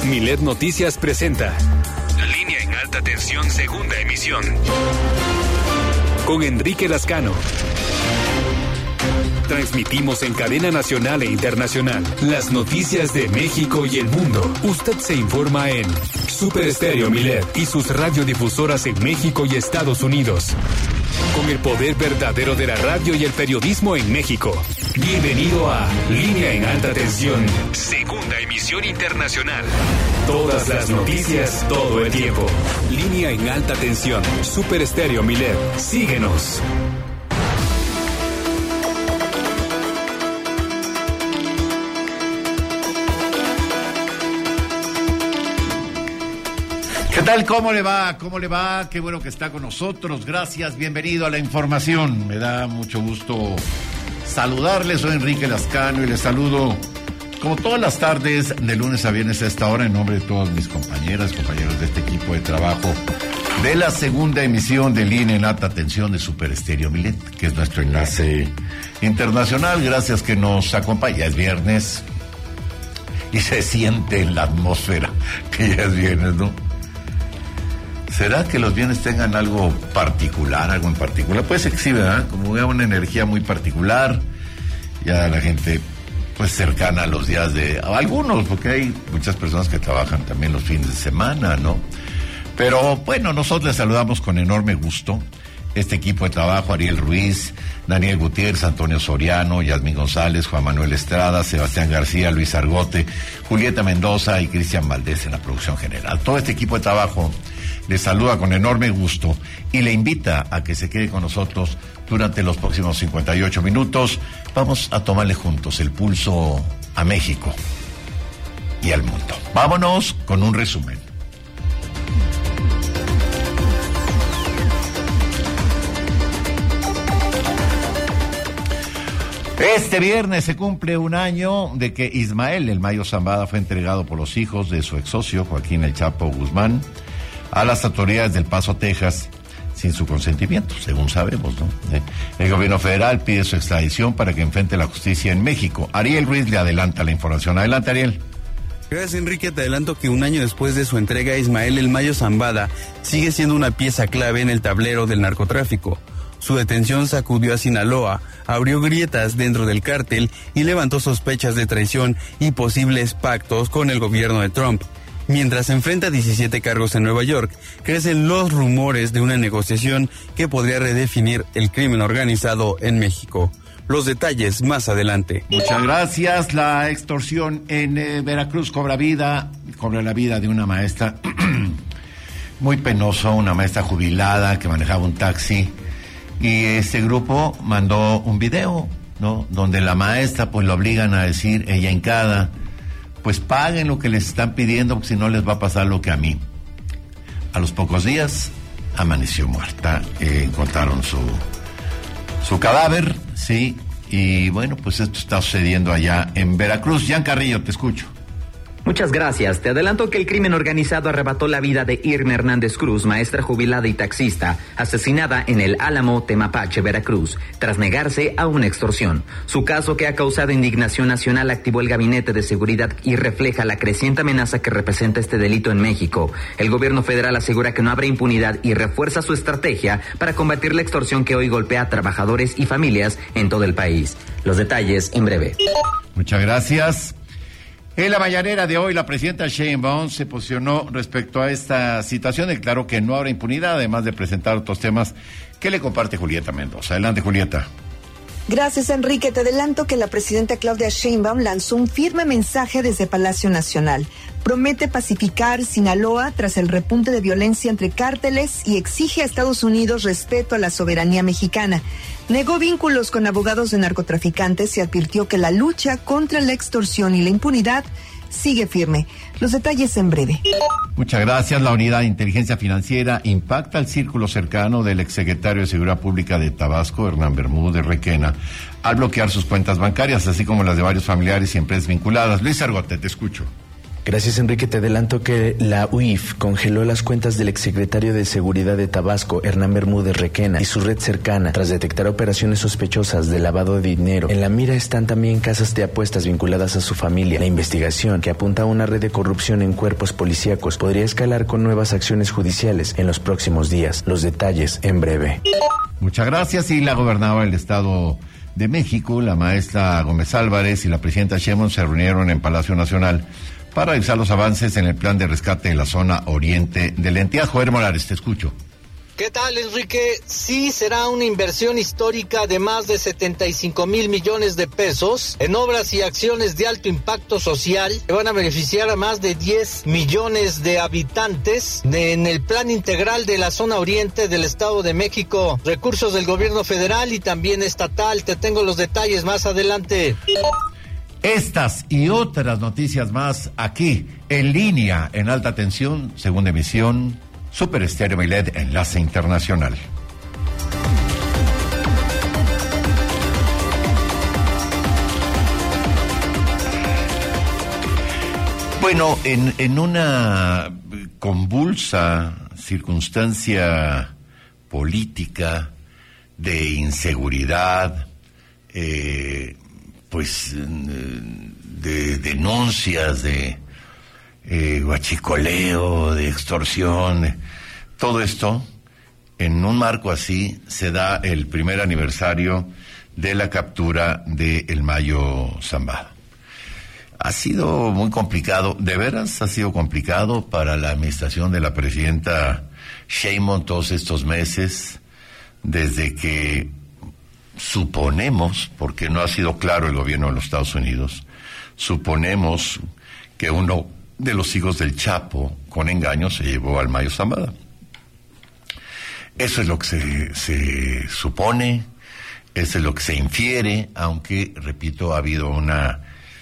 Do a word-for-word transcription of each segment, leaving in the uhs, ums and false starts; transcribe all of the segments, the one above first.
Milet Noticias presenta Línea en Alta Tensión, segunda emisión. Con Enrique Lascano. Transmitimos en cadena nacional e internacional las noticias de México y el mundo. Usted se informa en Super Estéreo Milet y sus radiodifusoras en México y Estados Unidos. Con el poder verdadero de la radio y el periodismo en México. Bienvenido a Línea en Alta Tensión, segunda emisión internacional. Todas las noticias, todo el tiempo. Línea en Alta Tensión, Super Estéreo Milet. Síguenos. ¿Qué tal? ¿Cómo le va? ¿Cómo le va? Qué bueno que está con nosotros. Gracias, bienvenido a la información. Me da mucho gusto saludarles. Soy Enrique Lascano y les saludo como todas las tardes de lunes a viernes a esta hora en nombre de todas mis compañeras, compañeros de este equipo de trabajo de la segunda emisión de Línea en Alta Tensión de Super Estéreo Milet, que es nuestro enlace internacional. Gracias que nos acompaña. Es viernes y se siente en la atmósfera que ya es viernes, ¿no? ¿Será que los bienes tengan algo particular, algo en particular? Pues sí, sí, ¿verdad? Como una energía muy particular, ya la gente, pues cercana a los días de... Algunos, porque hay muchas personas que trabajan también los fines de semana, ¿no? Pero bueno, nosotros les saludamos con enorme gusto. Este equipo de trabajo, Ariel Ruiz, Daniel Gutiérrez, Antonio Soriano, Yasmín González, Juan Manuel Estrada, Sebastián García, Luis Argote, Julieta Mendoza y Cristian Valdés en la producción general. Todo este equipo de trabajo le saluda con enorme gusto y le invita a que se quede con nosotros durante los próximos cincuenta y ocho minutos. Vamos a tomarle juntos el pulso a México y al mundo. Vámonos con un resumen. Este viernes se cumple un año de que Ismael El Mayo Zambada fue entregado por los hijos de su ex socio, Joaquín El Chapo Guzmán, a las autoridades del Paso, Texas, sin su consentimiento, según sabemos, ¿no? El gobierno federal pide su extradición para que enfrente la justicia en México. Ariel Ruiz le adelanta la información. Adelante, Ariel. Gracias, Enrique. Te adelanto que un año después de su entrega, Ismael El Mayo Zambada sigue siendo una pieza clave en el tablero del narcotráfico. Su detención sacudió a Sinaloa, abrió grietas dentro del cártel y levantó sospechas de traición y posibles pactos con el gobierno de Trump. Mientras enfrenta diecisiete cargos en Nueva York, crecen los rumores de una negociación que podría redefinir el crimen organizado en México. Los detalles más adelante. Muchas gracias. La extorsión en eh, Veracruz cobra vida, cobra la vida de una maestra muy penoso, una maestra jubilada que manejaba un taxi. Y este grupo mandó un video, ¿no? Donde la maestra pues lo obligan a decir, ella hincada, pues paguen lo que les están pidiendo, porque si no les va a pasar lo que a mí. A los pocos días amaneció muerta, eh, encontraron su su cadáver, sí, y bueno, pues esto está sucediendo allá en Veracruz. Jan Carrillo, te escucho. Muchas gracias. Te adelanto que el crimen organizado arrebató la vida de Irma Hernández Cruz, maestra jubilada y taxista, asesinada en el Álamo, Temapache, Veracruz, tras negarse a una extorsión. Su caso, que ha causado indignación nacional, activó el Gabinete de Seguridad y refleja la creciente amenaza que representa este delito en México. El gobierno federal asegura que no habrá impunidad y refuerza su estrategia para combatir la extorsión que hoy golpea a trabajadores y familias en todo el país. Los detalles en breve. Muchas gracias. En la mañanera de hoy, la presidenta Sheinbaum se posicionó respecto a esta situación, declaró que no habrá impunidad, además de presentar otros temas que le comparte Julieta Mendoza. Adelante, Julieta. Gracias, Enrique. Te adelanto que la presidenta Claudia Sheinbaum lanzó un firme mensaje desde Palacio Nacional. Promete pacificar Sinaloa tras el repunte de violencia entre cárteles y exige a Estados Unidos respeto a la soberanía mexicana. Negó vínculos con abogados de narcotraficantes y advirtió que la lucha contra la extorsión y la impunidad sigue firme. Los detalles en breve. Muchas gracias. La Unidad de Inteligencia Financiera impacta al círculo cercano del exsecretario de Seguridad Pública de Tabasco, Hernán Bermúdez Requena, al bloquear sus cuentas bancarias, así como las de varios familiares y empresas vinculadas. Luis Argote, te escucho. Gracias, Enrique. Te adelanto que la U I F congeló las cuentas del exsecretario de Seguridad de Tabasco, Hernán Bermúdez Requena, y su red cercana, tras detectar operaciones sospechosas de lavado de dinero. En la mira están también casas de apuestas vinculadas a su familia. La investigación, que apunta a una red de corrupción en cuerpos policíacos, podría escalar con nuevas acciones judiciales en los próximos días. Los detalles en breve. Muchas gracias. Y la gobernadora del Estado de México, la maestra Gómez Álvarez, y la presidenta Sheinbaum se reunieron en Palacio Nacional para revisar los avances en el plan de rescate de la zona oriente de la entidad. Joel Morales, te escucho. ¿Qué tal, Enrique? Sí, será una inversión histórica de más de setenta y cinco mil millones de pesos en obras y acciones de alto impacto social que van a beneficiar a más de diez millones de habitantes en el plan integral de la zona oriente del Estado de México. Recursos del gobierno federal y también estatal. Te tengo los detalles más adelante. Estas y otras noticias más aquí, en línea, en alta tensión, segunda emisión, Super Estéreo Milet, Enlace Internacional. Bueno, en, en una convulsa circunstancia política de inseguridad, eh, pues de denuncias, de eh, huachicoleo, de extorsión, todo esto, en un marco así, se da el primer aniversario de la captura de El Mayo Zambada. Ha sido muy complicado, de veras ha sido complicado para la administración de la presidenta Sheinbaum todos estos meses, desde que suponemos, porque no ha sido claro el gobierno de los Estados Unidos, suponemos que uno de los hijos del Chapo, con engaño, se llevó al Mayo Zambada. Eso es lo que se, se supone, eso es lo que se infiere, aunque, repito, ha habido una,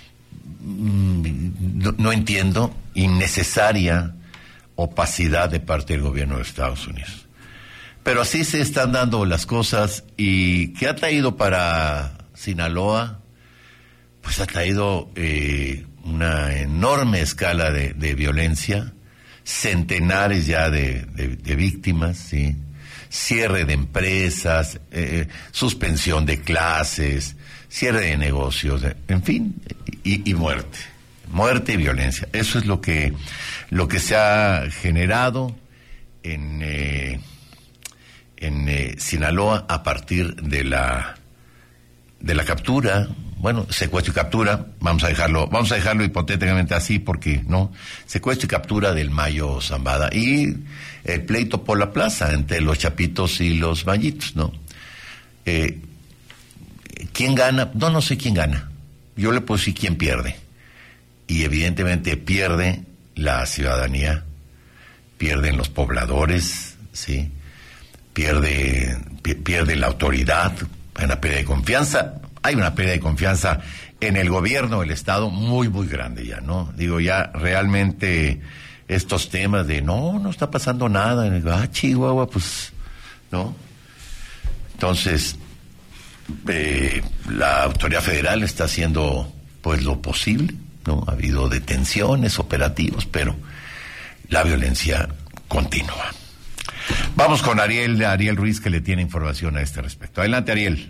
no, no entiendo, innecesaria opacidad de parte del gobierno de Estados Unidos. Pero así se están dando las cosas. ¿Y qué ha traído para Sinaloa? Pues ha traído eh, una enorme escala de, de violencia, centenares ya de, de, de víctimas, ¿sí? Cierre de empresas, eh, suspensión de clases, cierre de negocios, en fin, y, y muerte, muerte y violencia. Eso es lo que, lo que se ha generado en... Eh, en eh, Sinaloa a partir de la de la captura, bueno, secuestro y captura, vamos a dejarlo, vamos a dejarlo hipotéticamente así porque no, secuestro y captura del Mayo Zambada y el pleito por la plaza entre los chapitos y los mayitos, ¿no? Eh, ¿Quién gana? No, no sé quién gana. Yo le puedo decir quién pierde. Y evidentemente pierde la ciudadanía, pierden los pobladores, ¿sí? Pierde, pierde la autoridad, hay una pérdida de confianza, hay una pérdida de confianza en el gobierno del Estado muy, muy grande ya, ¿no? Digo, ya realmente estos temas de no, no está pasando nada, ah, Chihuahua, pues, ¿no? Entonces, eh, la autoridad federal está haciendo, pues, lo posible, ¿no? Ha habido detenciones, operativos, pero la violencia continúa. Vamos con Ariel, Ariel Ruiz, que le tiene información a este respecto. Adelante, Ariel.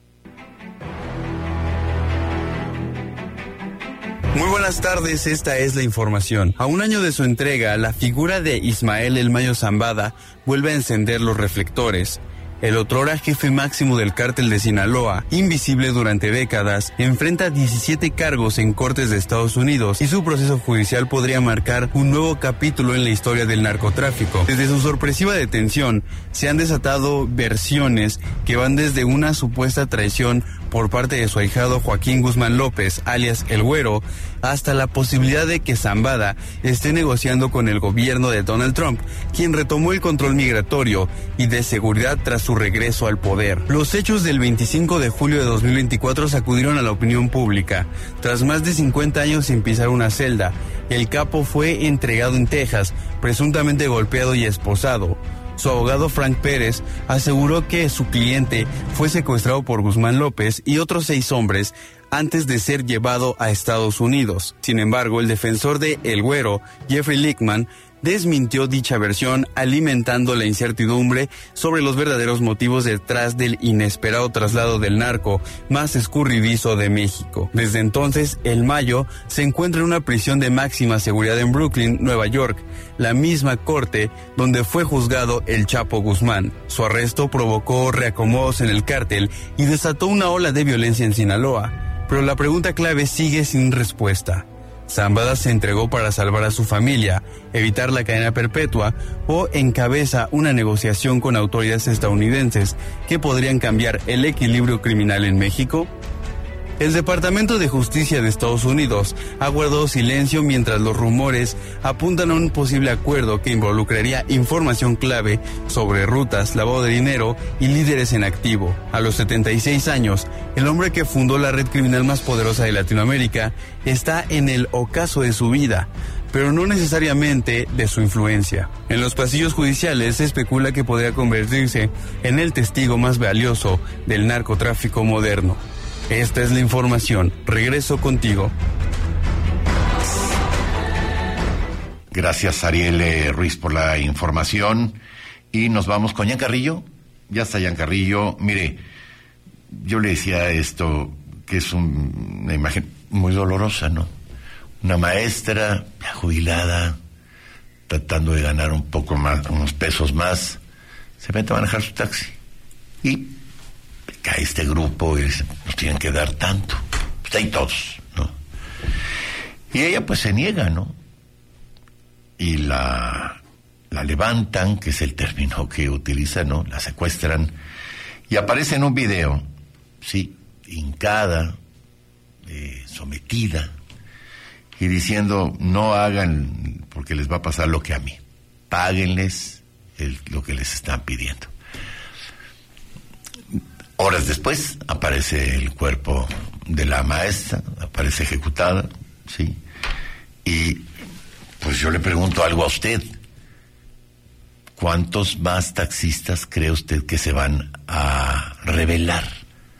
Muy buenas tardes, esta es la información. A un año de su entrega, la figura de Ismael El Mayo Zambada vuelve a encender los reflectores. El otrora jefe máximo del cártel de Sinaloa, invisible durante décadas, enfrenta diecisiete cargos en cortes de Estados Unidos y su proceso judicial podría marcar un nuevo capítulo en la historia del narcotráfico. Desde su sorpresiva detención, se han desatado versiones que van desde una supuesta traición por parte de su ahijado Joaquín Guzmán López, alias El Güero, hasta la posibilidad de que Zambada esté negociando con el gobierno de Donald Trump, quien retomó el control migratorio y de seguridad tras su regreso al poder. Los hechos del veinticinco de julio de dos mil veinticuatro sacudieron a la opinión pública. Tras más de cincuenta años sin pisar una celda, el capo fue entregado en Texas, presuntamente golpeado y esposado. Su abogado Frank Pérez aseguró que su cliente fue secuestrado por Guzmán López y otros seis hombres antes de ser llevado a Estados Unidos. Sin embargo, el defensor de El Güero, Jeffrey Lichtman, desmintió dicha versión, alimentando la incertidumbre sobre los verdaderos motivos detrás del inesperado traslado del narco más escurridizo de México. Desde entonces, el Mayo se encuentra en una prisión de máxima seguridad en Brooklyn, Nueva York, la misma corte donde fue juzgado el Chapo Guzmán. Su arresto provocó reacomodos en el cártel y desató una ola de violencia en Sinaloa, pero la pregunta clave sigue sin respuesta. Zambada se entregó para salvar a su familia, evitar la cadena perpetua o encabeza una negociación con autoridades estadounidenses que podrían cambiar el equilibrio criminal en México. El Departamento de Justicia de Estados Unidos ha guardado silencio mientras los rumores apuntan a un posible acuerdo que involucraría información clave sobre rutas, lavado de dinero y líderes en activo. A los setenta y seis años, el hombre que fundó la red criminal más poderosa de Latinoamérica está en el ocaso de su vida, pero no necesariamente de su influencia. En los pasillos judiciales se especula que podría convertirse en el testigo más valioso del narcotráfico moderno. Esta es la información. Regreso contigo. Gracias, Ariel eh, Ruiz, por la información. Y nos vamos con Jan Carrillo. Ya está Jan Carrillo. Mire, yo le decía esto, que es un, una imagen muy dolorosa, ¿no? Una maestra ya jubilada, tratando de ganar un poco más, unos pesos más, se mete a manejar su taxi. Y cae este grupo y dice, nos tienen que dar tanto. Pues ahí todos, ¿no? Y ella pues se niega, ¿no? Y la, la levantan, que es el término que utiliza, ¿no? La secuestran. Y aparece en un video, sí, hincada, eh, sometida, y diciendo, no hagan, porque les va a pasar lo que a mí. Páguenles el, lo que les están pidiendo. Horas después aparece el cuerpo de la maestra, aparece ejecutada, ¿sí? Y pues yo le pregunto algo a usted. ¿Cuántos más taxistas cree usted que se van a rebelar?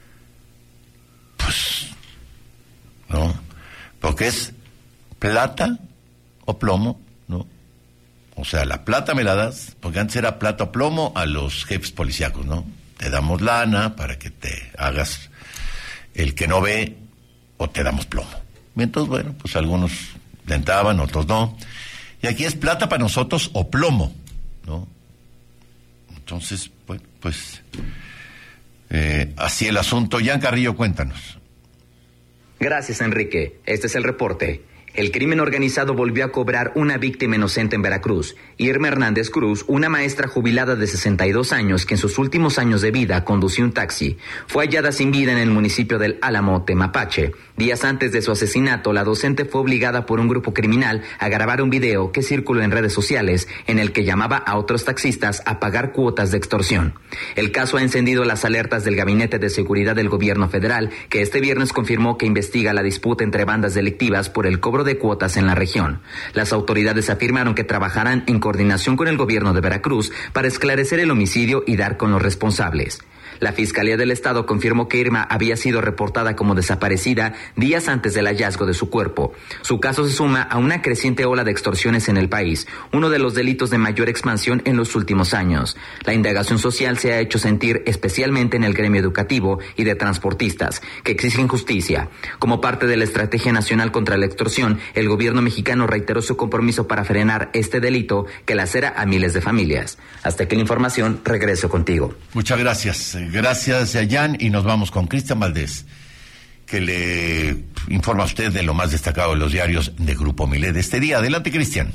Pues, ¿no? Porque es plata o plomo, ¿no? O sea, la plata me la das, porque antes era plata o plomo a los jefes policíacos, ¿no? Te damos lana para que te hagas el que no ve, o te damos plomo. Y entonces, bueno, pues algunos le entraban, otros no. Y aquí es plata para nosotros o plomo, ¿no? Entonces, bueno, pues eh, así el asunto. Jan Carrillo, cuéntanos. Gracias, Enrique. Este es el reporte. El crimen organizado volvió a cobrar una víctima inocente en Veracruz. Irma Hernández Cruz, una maestra jubilada de sesenta y dos años que en sus últimos años de vida condució un taxi, fue hallada sin vida en el municipio del Álamo, Temapache. Días antes de su asesinato, la docente fue obligada por un grupo criminal a grabar un video que circuló en redes sociales en el que llamaba a otros taxistas a pagar cuotas de extorsión. El caso ha encendido las alertas del Gabinete de Seguridad del Gobierno Federal, que este viernes confirmó que investiga la disputa entre bandas delictivas por el cobro de cuotas en la región. Las autoridades afirmaron que trabajarán en coordinación con el gobierno de Veracruz para esclarecer el homicidio y dar con los responsables. La Fiscalía del Estado confirmó que Irma había sido reportada como desaparecida días antes del hallazgo de su cuerpo. Su caso se suma a una creciente ola de extorsiones en el país, uno de los delitos de mayor expansión en los últimos años. La indagación social se ha hecho sentir especialmente en el gremio educativo y de transportistas, que exigen justicia. Como parte de la Estrategia Nacional contra la Extorsión, el gobierno mexicano reiteró su compromiso para frenar este delito que lacera a miles de familias. Hasta aquí la información, regreso contigo. Muchas gracias. Gracias, Jan, y nos vamos con Cristian Valdés, que le informa a usted de lo más destacado de los diarios de Grupo Milet de este día. Adelante, Cristian.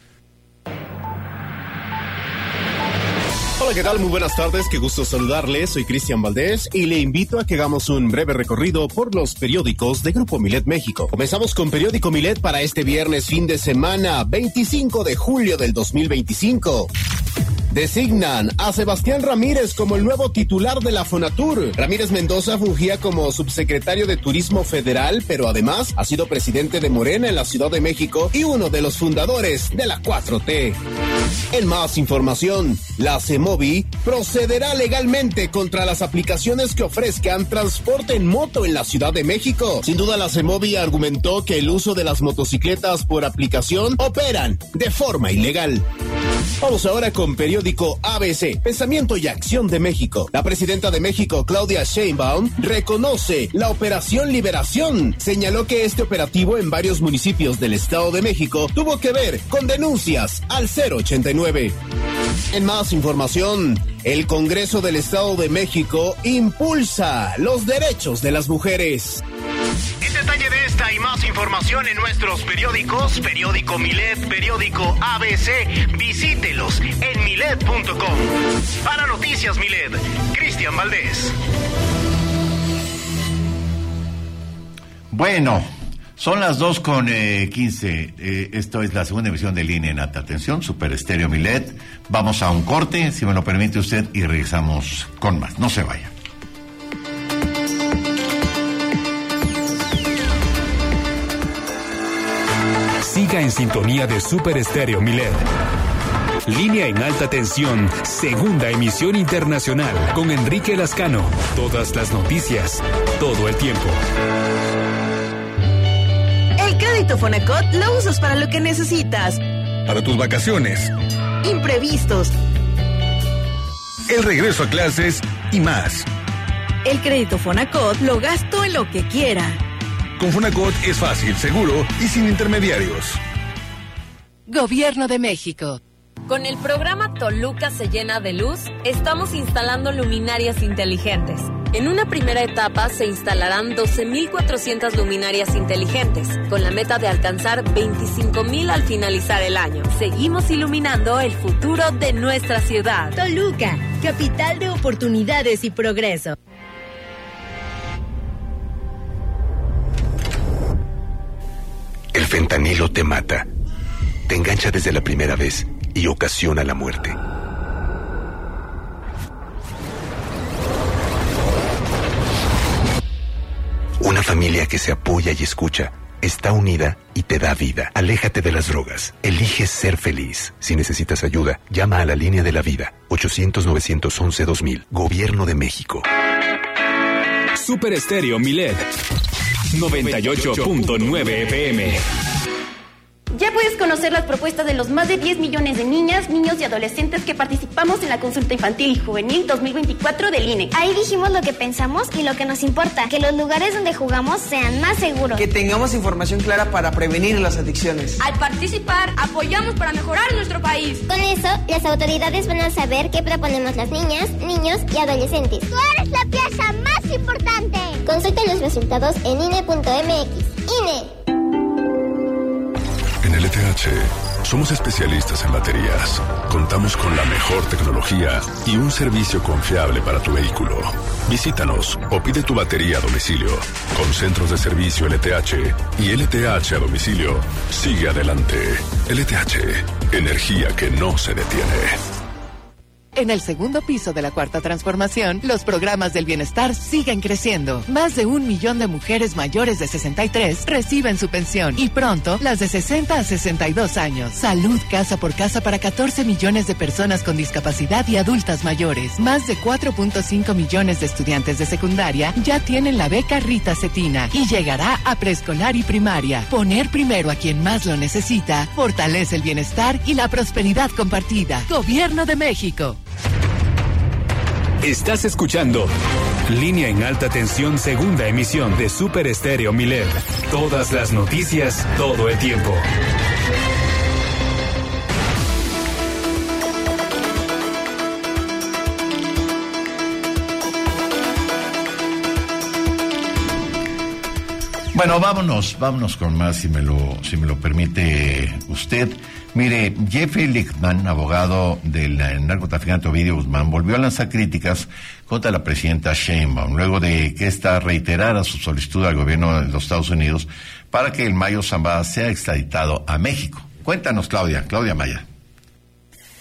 Hola, ¿qué tal? Muy buenas tardes, qué gusto saludarles. Soy Cristian Valdés y le invito a que hagamos un breve recorrido por los periódicos de Grupo Milet México. Comenzamos con Periódico Milet para este viernes fin de semana, veinticinco de julio del dos mil veinticinco. Designan a Sebastián Ramírez como el nuevo titular de la Fonatur. Ramírez Mendoza fungía como subsecretario de Turismo Federal, pero además ha sido presidente de Morena en la Ciudad de México y uno de los fundadores de la cuatro T. En más información, la CEMOVI procederá legalmente contra las aplicaciones que ofrezcan transporte en moto en la Ciudad de México. Sin duda, la CEMOVI argumentó que el uso de las motocicletas por aplicación operan de forma ilegal. Vamos ahora con periódico A B C, Pensamiento y Acción de México. La presidenta de México, Claudia Sheinbaum, reconoce la Operación Liberación. Señaló que este operativo en varios municipios del Estado de México tuvo que ver con denuncias al cero ochenta y nueve. En más información, el Congreso del Estado de México impulsa los derechos de las mujeres. En detalle de esta y más información en nuestros periódicos, periódico Milet, periódico A B C, visítelos en milet punto com. Para Noticias Milet, Cristian Valdés. Bueno, son las dos con quince. Eh, esto es la segunda emisión de Línea en Alta Atención, Super Estéreo Milet. Vamos a un corte, si me lo permite usted, y regresamos con más. No se vaya. Siga en sintonía de Super Estéreo Milet. Línea en Alta Tensión, segunda emisión internacional, con Enrique Lascano. Todas las noticias, todo el tiempo. El crédito Fonacot lo usas para lo que necesitas. Para tus vacaciones. Imprevistos. El regreso a clases y más. El crédito Fonacot lo gasto en lo que quiera. Con Fonacot es fácil, seguro y sin intermediarios. Gobierno de México. Con el programa Toluca se llena de luz, estamos instalando luminarias inteligentes. En una primera etapa se instalarán doce mil cuatrocientas luminarias inteligentes, con la meta de alcanzar veinticinco mil al finalizar el año. Seguimos iluminando el futuro de nuestra ciudad. Toluca, capital de oportunidades y progreso. El fentanilo te mata, te engancha desde la primera vez y ocasiona la muerte. Una familia que se apoya y escucha, está unida y te da vida. Aléjate de las drogas. Elige ser feliz. Si necesitas ayuda, llama a la línea de la vida. ochocientos, novecientos once, dos mil. Gobierno de México. Super Estéreo Milet. noventa y ocho punto nueve F M. Ya puedes conocer las propuestas de los más de diez millones de niñas, niños y adolescentes que participamos en la consulta infantil y juvenil dos mil veinticuatro del I N E. Ahí dijimos lo que pensamos y lo que nos importa, que los lugares donde jugamos sean más seguros. Que tengamos información clara para prevenir las adicciones. Al participar, apoyamos para mejorar nuestro país. Con eso, las autoridades van a saber qué proponemos las niñas, niños y adolescentes. Tú eres la pieza más importante. Consulta los resultados en I N E punto M X. I N E. En L T H somos especialistas en baterías. Contamos con la mejor tecnología y un servicio confiable para tu vehículo. Visítanos o pide tu batería a domicilio. Con centros de servicio L T H y L T H a domicilio, sigue adelante. L T H, energía que no se detiene. En el segundo piso de la Cuarta Transformación, los programas del bienestar siguen creciendo. Más de un millón de mujeres mayores de sesenta y tres reciben su pensión y pronto las de sesenta a sesenta y dos años. Salud casa por casa para catorce millones de personas con discapacidad y adultas mayores. Más de cuatro punto cinco millones de estudiantes de secundaria ya tienen la beca Rita Cetina y llegará a preescolar y primaria. Poner primero a quien más lo necesita fortalece el bienestar y la prosperidad compartida. Gobierno de México. Estás escuchando Línea en Alta Tensión, segunda emisión de Super Estéreo Milet. Todas las noticias, todo el tiempo. Bueno, vámonos, vámonos con más, si me lo, si me lo permite usted. Mire, Jeffrey Lichtman, abogado del narcotraficante Ovidio Guzmán, volvió a lanzar críticas contra la presidenta Sheinbaum, luego de que ésta reiterara su solicitud al gobierno de los Estados Unidos para que el Mayo Zambada sea extraditado a México. Cuéntanos, Claudia, Claudia Maya.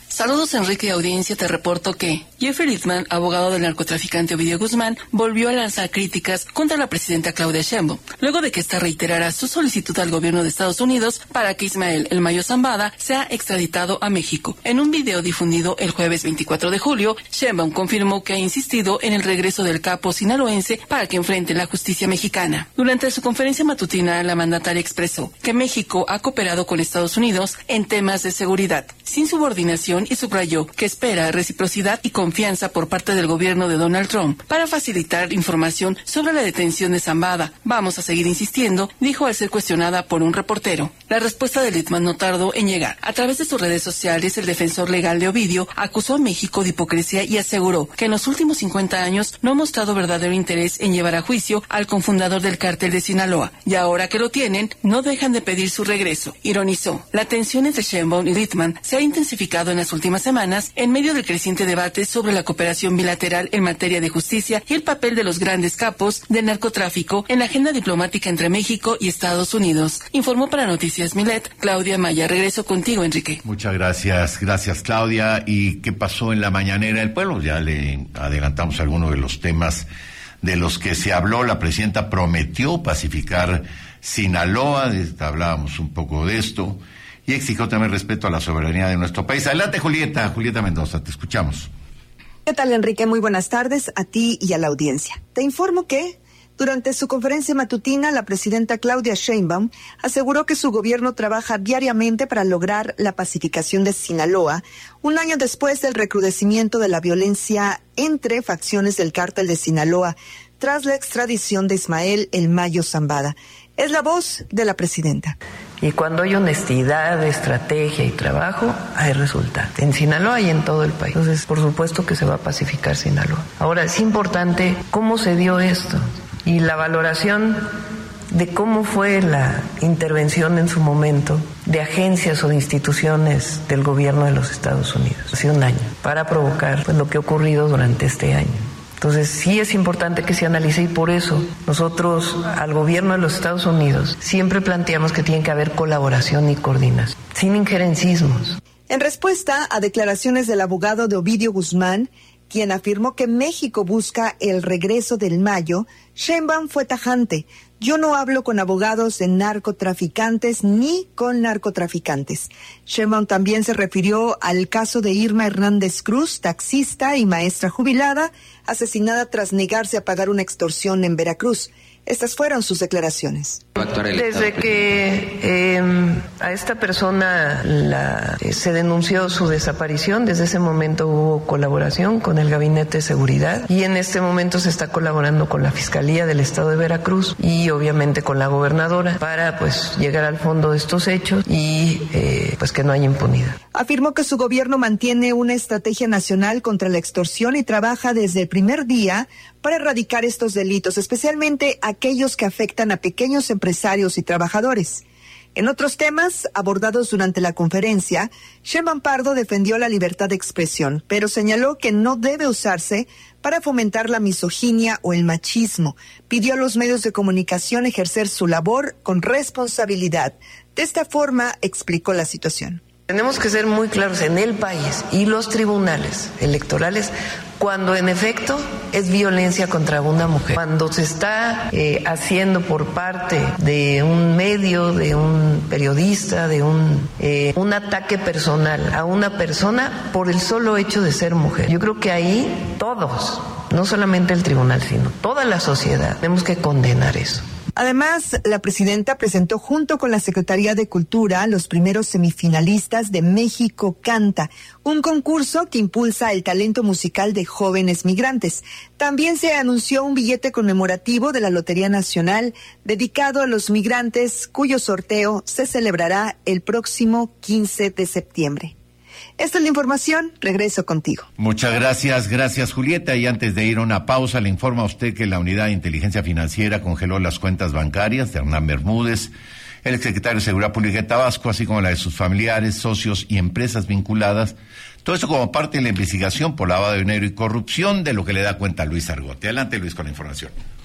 Saludos, Enrique y audiencia. Te reporto que Jeffrey Littman, abogado del narcotraficante Ovidio Guzmán, volvió a lanzar críticas contra la presidenta Claudia Sheinbaum, luego de que ésta reiterara su solicitud al gobierno de Estados Unidos para que Ismael El Mayo Zambada sea extraditado a México. En un video difundido el jueves veinticuatro de julio, Sheinbaum confirmó que ha insistido en el regreso del capo sinaloense para que enfrente la justicia mexicana. Durante su conferencia matutina, la mandataria expresó que México ha cooperado con Estados Unidos en temas de seguridad, sin subordinación, y subrayó que espera reciprocidad y confianza por parte del gobierno de Donald Trump para facilitar información sobre la detención de Zambada. Vamos a seguir insistiendo, dijo al ser cuestionada por un reportero. La respuesta de Littman no tardó en llegar. A través de sus redes sociales, el defensor legal de Ovidio acusó a México de hipocresía y aseguró que en los últimos cincuenta años no ha mostrado verdadero interés en llevar a juicio al cofundador del cártel de Sinaloa, y ahora que lo tienen, no dejan de pedir su regreso. Ironizó. La tensión entre Sheinbaum y Littman se ha intensificado en las últimas semanas en medio del creciente debate sobre la cooperación bilateral en materia de justicia y el papel de los grandes capos del narcotráfico en la agenda diplomática entre México y Estados Unidos. Informó para Noticias Milet, Claudia Maya. Regreso contigo, Enrique. Muchas gracias, gracias Claudia. ¿Y qué pasó en la mañanera del pueblo? Ya le adelantamos algunos de los temas de los que se habló. La presidenta prometió pacificar Sinaloa, hablábamos un poco de esto, y exigió también respeto a la soberanía de nuestro país. Adelante, Julieta, Julieta Mendoza, te escuchamos. ¿Qué tal, Enrique? Muy buenas tardes a ti y a la audiencia. Te informo que durante su conferencia matutina, la presidenta Claudia Sheinbaum aseguró que su gobierno trabaja diariamente para lograr la pacificación de Sinaloa, un año después del recrudecimiento de la violencia entre facciones del cártel de Sinaloa, tras la extradición de Ismael El Mayo Zambada. Es la voz de la presidenta. Y cuando hay honestidad, estrategia y trabajo, hay resultados. En Sinaloa y en todo el país. Entonces, por supuesto que se va a pacificar Sinaloa. Ahora, es importante cómo se dio esto y la valoración de cómo fue la intervención en su momento de agencias o de instituciones del gobierno de los Estados Unidos hace un año para provocar pues, lo que ha ocurrido durante este año. Entonces sí es importante que se analice y por eso nosotros al gobierno de los Estados Unidos siempre planteamos que tiene que haber colaboración y coordinación, sin injerencismos. En respuesta a declaraciones del abogado de Ovidio Guzmán, quien afirmó que México busca el regreso del Mayo, Sheinbaum fue tajante. Yo no hablo con abogados de narcotraficantes ni con narcotraficantes. Sheinbaum también se refirió al caso de Irma Hernández Cruz, taxista y maestra jubilada, asesinada tras negarse a pagar una extorsión en Veracruz. Estas fueron sus declaraciones. Desde que eh, a esta persona la, eh, se denunció su desaparición, desde ese momento hubo colaboración con el Gabinete de Seguridad y en este momento se está colaborando con la Fiscalía del Estado de Veracruz y obviamente con la gobernadora para pues llegar al fondo de estos hechos y eh, pues que no haya impunidad. Afirmó que su gobierno mantiene una estrategia nacional contra la extorsión y trabaja desde el primer día para erradicar estos delitos, especialmente aquellos que afectan a pequeños empresarios y trabajadores. En otros temas abordados durante la conferencia, Sheinbaum Pardo defendió la libertad de expresión, pero señaló que no debe usarse para fomentar la misoginia o el machismo. Pidió a los medios de comunicación ejercer su labor con responsabilidad. De esta forma explicó la situación. Tenemos que ser muy claros en el país y los tribunales electorales cuando en efecto es violencia contra una mujer, cuando se está eh, haciendo por parte de un medio, de un periodista, de un, eh, un ataque personal a una persona por el solo hecho de ser mujer. Yo creo que ahí todos, no solamente el tribunal, sino toda la sociedad, tenemos que condenar eso. Además, la presidenta presentó junto con la Secretaría de Cultura los primeros semifinalistas de México Canta, un concurso que impulsa el talento musical de jóvenes migrantes. También se anunció un billete conmemorativo de la Lotería Nacional dedicado a los migrantes, cuyo sorteo se celebrará el próximo quince de septiembre. Esta es la información, regreso contigo. Muchas gracias, gracias Julieta. Y antes de ir a una pausa, le informa a usted que la Unidad de Inteligencia Financiera congeló las cuentas bancarias de Hernán Bermúdez, el exsecretario de Seguridad Pública de Tabasco, así como la de sus familiares, socios y empresas vinculadas. Todo esto como parte de la investigación por lavado de dinero y corrupción, de lo que le da cuenta Luis Argote. Adelante, Luis, con la información.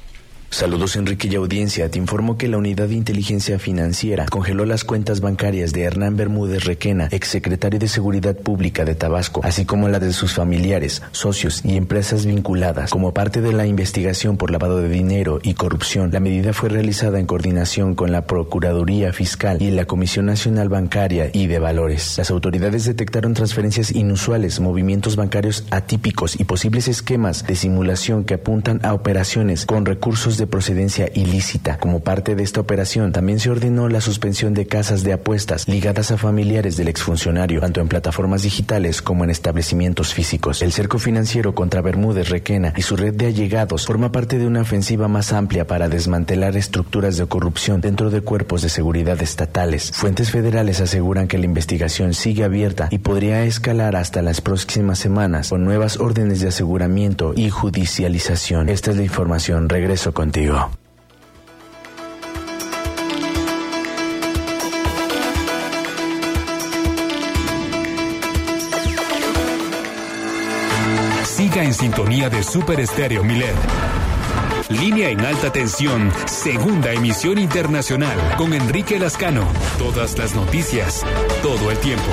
Saludos, Enrique y audiencia. Te informo que la Unidad de Inteligencia Financiera congeló las cuentas bancarias de Hernán Bermúdez Requena, exsecretario de Seguridad Pública de Tabasco, así como la de sus familiares, socios y empresas vinculadas. Como parte de la investigación por lavado de dinero y corrupción, la medida fue realizada en coordinación con la Procuraduría Fiscal y la Comisión Nacional Bancaria y de Valores. Las autoridades detectaron transferencias inusuales, movimientos bancarios atípicos y posibles esquemas de simulación que apuntan a operaciones con recursos de procedencia ilícita. Como parte de esta operación, también se ordenó la suspensión de casas de apuestas ligadas a familiares del exfuncionario, tanto en plataformas digitales como en establecimientos físicos. El cerco financiero contra Bermúdez Requena y su red de allegados forma parte de una ofensiva más amplia para desmantelar estructuras de corrupción dentro de cuerpos de seguridad estatales. Fuentes federales aseguran que la investigación sigue abierta y podría escalar hasta las próximas semanas con nuevas órdenes de aseguramiento y judicialización. Esta es la información. Regreso contigo. Siga en sintonía de Super Estéreo Milet. Línea en alta tensión, segunda emisión internacional, con Enrique Lascano. Todas las noticias, todo el tiempo.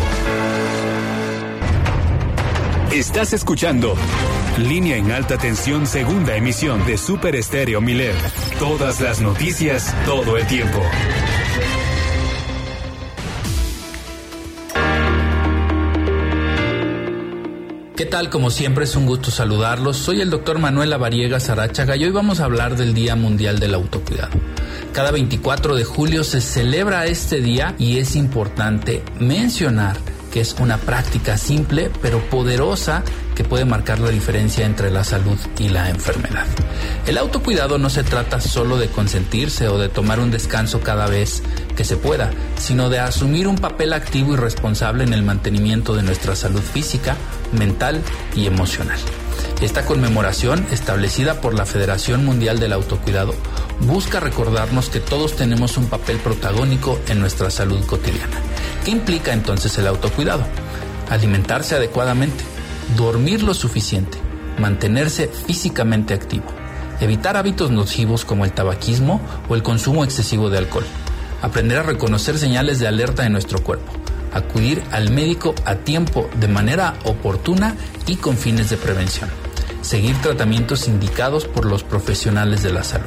Estás escuchando Línea en alta tensión, segunda emisión de Super Estéreo Milet. Todas las noticias, todo el tiempo. ¿Qué tal? Como siempre es un gusto saludarlos. Soy el doctor Manuel Lavariega Saráchaga y hoy vamos a hablar del Día Mundial del Autocuidado. Cada veinticuatro de julio se celebra este día y es importante mencionar que es una práctica simple pero poderosa que puede marcar la diferencia entre la salud y la enfermedad. El autocuidado no se trata solo de consentirse o de tomar un descanso cada vez que se pueda, sino de asumir un papel activo y responsable en el mantenimiento de nuestra salud física, mental y emocional. Esta conmemoración, establecida por la Federación Mundial del Autocuidado, busca recordarnos que todos tenemos un papel protagónico en nuestra salud cotidiana. ¿Qué implica entonces el autocuidado? Alimentarse adecuadamente, dormir lo suficiente, mantenerse físicamente activo, evitar hábitos nocivos como el tabaquismo o el consumo excesivo de alcohol, aprender a reconocer señales de alerta en nuestro cuerpo, acudir al médico a tiempo de manera oportuna y con fines de prevención, seguir tratamientos indicados por los profesionales de la salud.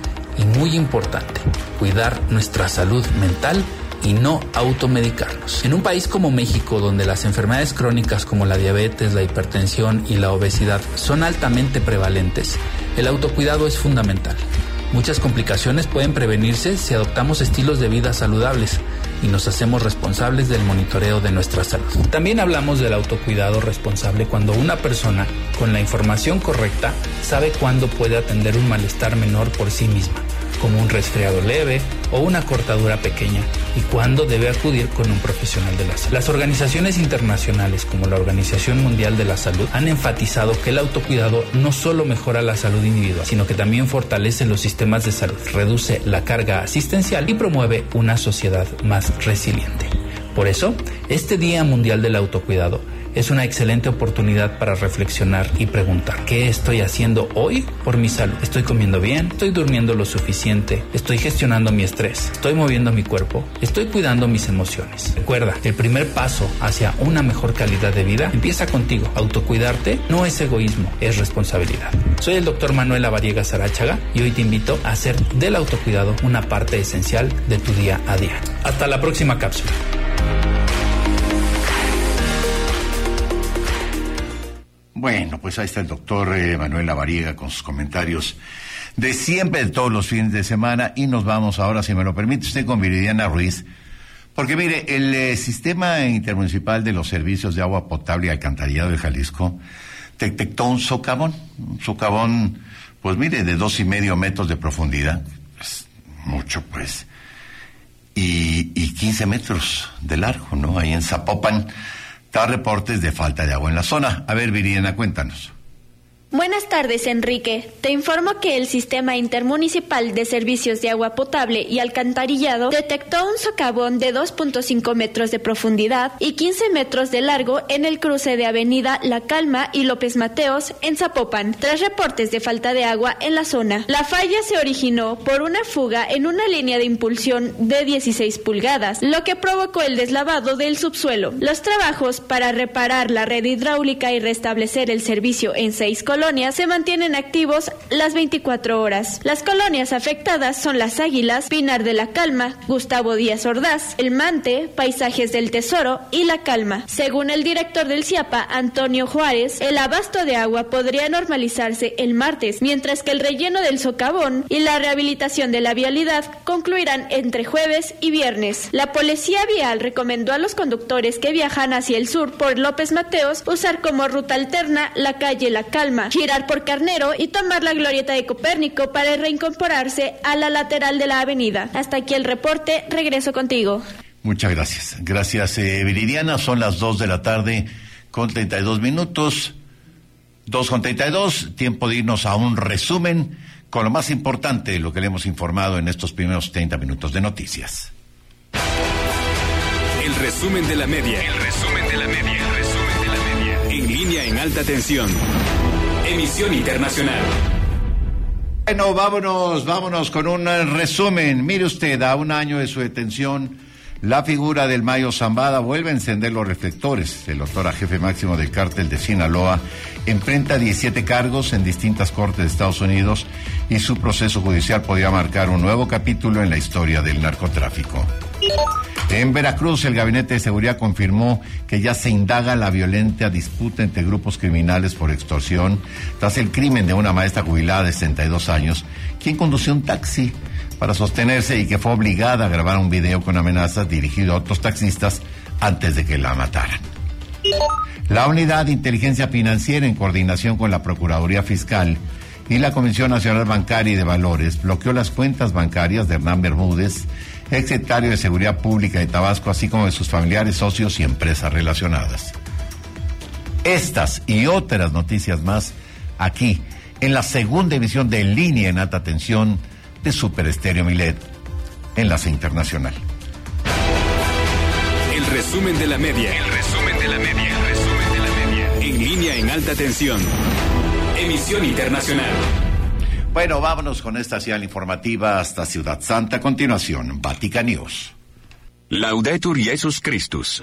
Y muy importante, cuidar nuestra salud mental y no automedicarnos. En un país como México, donde las enfermedades crónicas como la diabetes, la hipertensión y la obesidad son altamente prevalentes, el autocuidado es fundamental. Muchas complicaciones pueden prevenirse si adoptamos estilos de vida saludables y nos hacemos responsables del monitoreo de nuestra salud. También hablamos del autocuidado responsable cuando una persona, con la información correcta, sabe cuándo puede atender un malestar menor por sí misma, como un resfriado leve o una cortadura pequeña, y cuándo debe acudir con un profesional de la salud. Las organizaciones internacionales como la Organización Mundial de la Salud han enfatizado que el autocuidado no solo mejora la salud individual, sino que también fortalece los sistemas de salud, reduce la carga asistencial y promueve una sociedad más resiliente. Por eso, este Día Mundial del Autocuidado es una excelente oportunidad para reflexionar y preguntar: ¿qué estoy haciendo hoy por mi salud? ¿Estoy comiendo bien? ¿Estoy durmiendo lo suficiente? ¿Estoy gestionando mi estrés? ¿Estoy moviendo mi cuerpo? ¿Estoy cuidando mis emociones? Recuerda, el primer paso hacia una mejor calidad de vida empieza contigo. Autocuidarte no es egoísmo, es responsabilidad. Soy el doctor Manuel Lavariega Saráchaga y hoy te invito a hacer del autocuidado una parte esencial de tu día a día. Hasta la próxima cápsula. Bueno, pues ahí está el doctor eh, Manuel Lavariega con sus comentarios de siempre, de todos los fines de semana, y nos vamos ahora, si me lo permite usted, con Viridiana Ruiz, porque mire, el eh, Sistema Intermunicipal de los Servicios de Agua Potable y Alcantarillado de Jalisco detectó un socavón, un socavón, pues mire, de dos y medio metros de profundidad, pues, mucho pues, y, y quince metros de largo, ¿no? Ahí en Zapopan. Da reportes de falta de agua en la zona. A ver, Viridiana, cuéntanos. Buenas tardes, Enrique. Te informo que el Sistema Intermunicipal de Servicios de Agua Potable y Alcantarillado detectó un socavón de dos punto cinco metros de profundidad y quince metros de largo en el cruce de Avenida La Calma y López Mateos en Zapopan, tras reportes de falta de agua en la zona. La falla se originó por una fuga en una línea de impulsión de dieciséis pulgadas, lo que provocó el deslavado del subsuelo. Los trabajos para reparar la red hidráulica y restablecer el servicio en seis colonias se mantienen activos las veinticuatro horas. Las colonias afectadas son Las Águilas, Pinar de la Calma, Gustavo Díaz Ordaz, El Mante, Paisajes del Tesoro y La Calma. Según el director del CIAPA, Antonio Juárez, el abasto de agua podría normalizarse el martes, mientras que el relleno del socavón y la rehabilitación de la vialidad concluirán entre jueves y viernes. La Policía Vial recomendó a los conductores que viajan hacia el sur por López Mateos usar como ruta alterna la calle La Calma, girar por Carnero y tomar la glorieta de Copérnico para reincorporarse a la lateral de la avenida. Hasta aquí el reporte, regreso contigo. Muchas gracias. Gracias, eh, Viridiana. Son las dos de la tarde con treinta y dos minutos. dos con treinta y dos, tiempo de irnos a un resumen con lo más importante de lo que le hemos informado en estos primeros treinta minutos de noticias. El resumen de la media. El resumen de la media. El resumen de la media. En línea en alta tensión. Emisión internacional. Bueno, vámonos, vámonos con un resumen. Mire usted, a un año de su detención, la figura del Mayo Zambada vuelve a encender los reflectores. El doctor jefe máximo del cártel de Sinaloa enfrenta diecisiete cargos en distintas cortes de Estados Unidos y su proceso judicial podría marcar un nuevo capítulo en la historia del narcotráfico. En Veracruz, el Gabinete de Seguridad confirmó que ya se indaga la violenta disputa entre grupos criminales por extorsión tras el crimen de una maestra jubilada de sesenta y dos años, quien condució un taxi para sostenerse y que fue obligada a grabar un video con amenazas dirigido a otros taxistas antes de que la mataran. La Unidad de Inteligencia Financiera, en coordinación con la Procuraduría Fiscal y la Comisión Nacional Bancaria y de Valores, bloqueó las cuentas bancarias de Hernán Bermúdez, exsecretario de Seguridad Pública de Tabasco, así como de sus familiares, socios y empresas relacionadas. Estas y otras noticias más aquí, en la segunda emisión de En Línea en Alta Tensión de Super Estéreo Milet, Enlace Internacional. El resumen de la media. El resumen de la media. El resumen de la media. En línea en alta tensión. Emisión internacional. Bueno, vámonos con esta señal informativa hasta Ciudad Santa. A continuación, Vatican News. Laudetur Jesus Christus.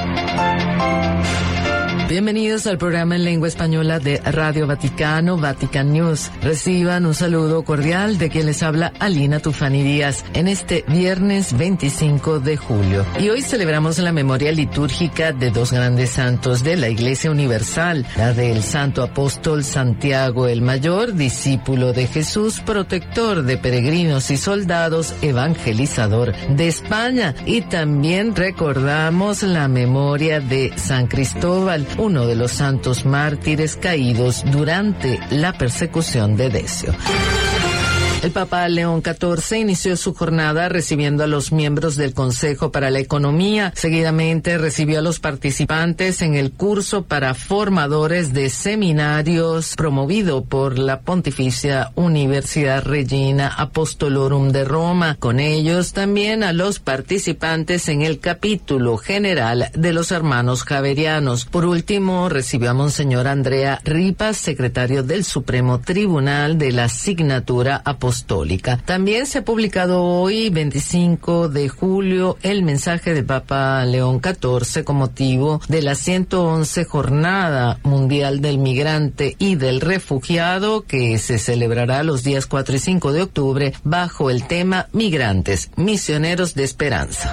Bienvenidos al programa en lengua española de Radio Vaticano, Vatican News. Reciban un saludo cordial de quien les habla, Alina Tufani Díaz, en este viernes veinticinco de julio. Y hoy celebramos la memoria litúrgica de dos grandes santos de la Iglesia Universal, la del Santo Apóstol Santiago el Mayor, discípulo de Jesús, protector de peregrinos y soldados, evangelizador de España. Y también recordamos la memoria de San Cristóbal, uno de los santos mártires caídos durante la persecución de Decio. El Papa León catorce inició su jornada recibiendo a los miembros del Consejo para la Economía. Seguidamente recibió a los participantes en el curso para formadores de seminarios promovido por la Pontificia Universidad Regina Apostolorum de Roma. Con ellos también a los participantes en el capítulo general de los hermanos javerianos. Por último, recibió a Monseñor Andrea Ripas, secretario del Supremo Tribunal de la Signatura Apostólica. También se ha publicado hoy, veinticinco de julio, el mensaje del Papa León catorce con motivo de la ciento once Jornada Mundial del Migrante y del Refugiado, que se celebrará los días cuatro y cinco de octubre bajo el tema Migrantes, Misioneros de Esperanza.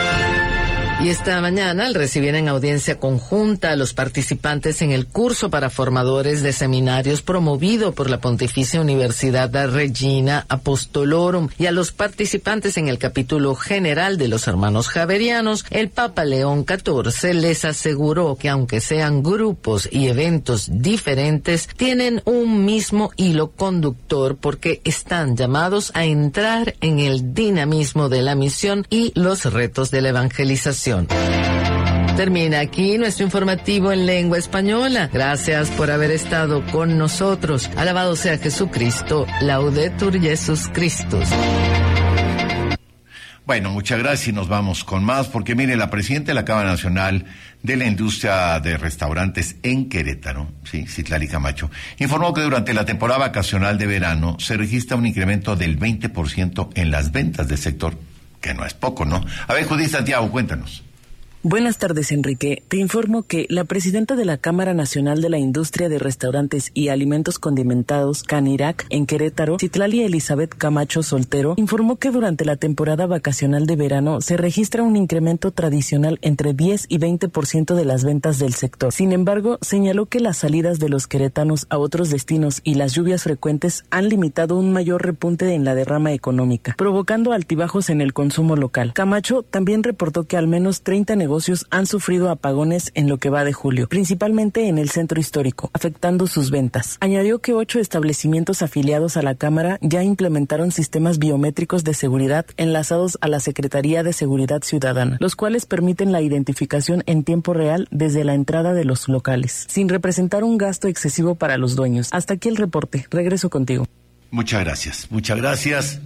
Y esta mañana, al recibir en audiencia conjunta a los participantes en el curso para formadores de seminarios promovido por la Pontificia Universidad Regina Apostolorum y a los participantes en el capítulo general de los hermanos javerianos, el Papa León catorce les aseguró que aunque sean grupos y eventos diferentes, tienen un mismo hilo conductor porque están llamados a entrar en el dinamismo de la misión y los retos de la evangelización. Termina aquí nuestro informativo en lengua española. Gracias por haber estado con nosotros. Alabado sea Jesucristo. Laudetur Jesus Christus. Bueno, muchas gracias y nos vamos con más, porque mire, la presidenta de la Cámara Nacional de la Industria de Restaurantes en Querétaro, sí, Citlali Camacho, informó que durante la temporada vacacional de verano se registra un incremento del veinte por ciento en las ventas del sector, que no es poco, ¿no? A ver, Judith Santiago, cuéntanos. Buenas tardes, Enrique. Te informo que la presidenta de la Cámara Nacional de la Industria de Restaurantes y Alimentos Condimentados, Canirac, en Querétaro, Citlali Elizabeth Camacho Soltero, informó que durante la temporada vacacional de verano se registra un incremento tradicional entre diez y veinte por ciento de las ventas del sector. Sin embargo, señaló que las salidas de los queretanos a otros destinos y las lluvias frecuentes han limitado un mayor repunte en la derrama económica, provocando altibajos en el consumo local. Camacho también reportó que al menos treinta negocios negocios han sufrido apagones en lo que va de julio, principalmente en el centro histórico, afectando sus ventas. Añadió que ocho establecimientos afiliados a la Cámara ya implementaron sistemas biométricos de seguridad enlazados a la Secretaría de Seguridad Ciudadana, los cuales permiten la identificación en tiempo real desde la entrada de los locales, sin representar un gasto excesivo para los dueños. Hasta aquí el reporte. Regreso contigo. Muchas gracias, muchas gracias.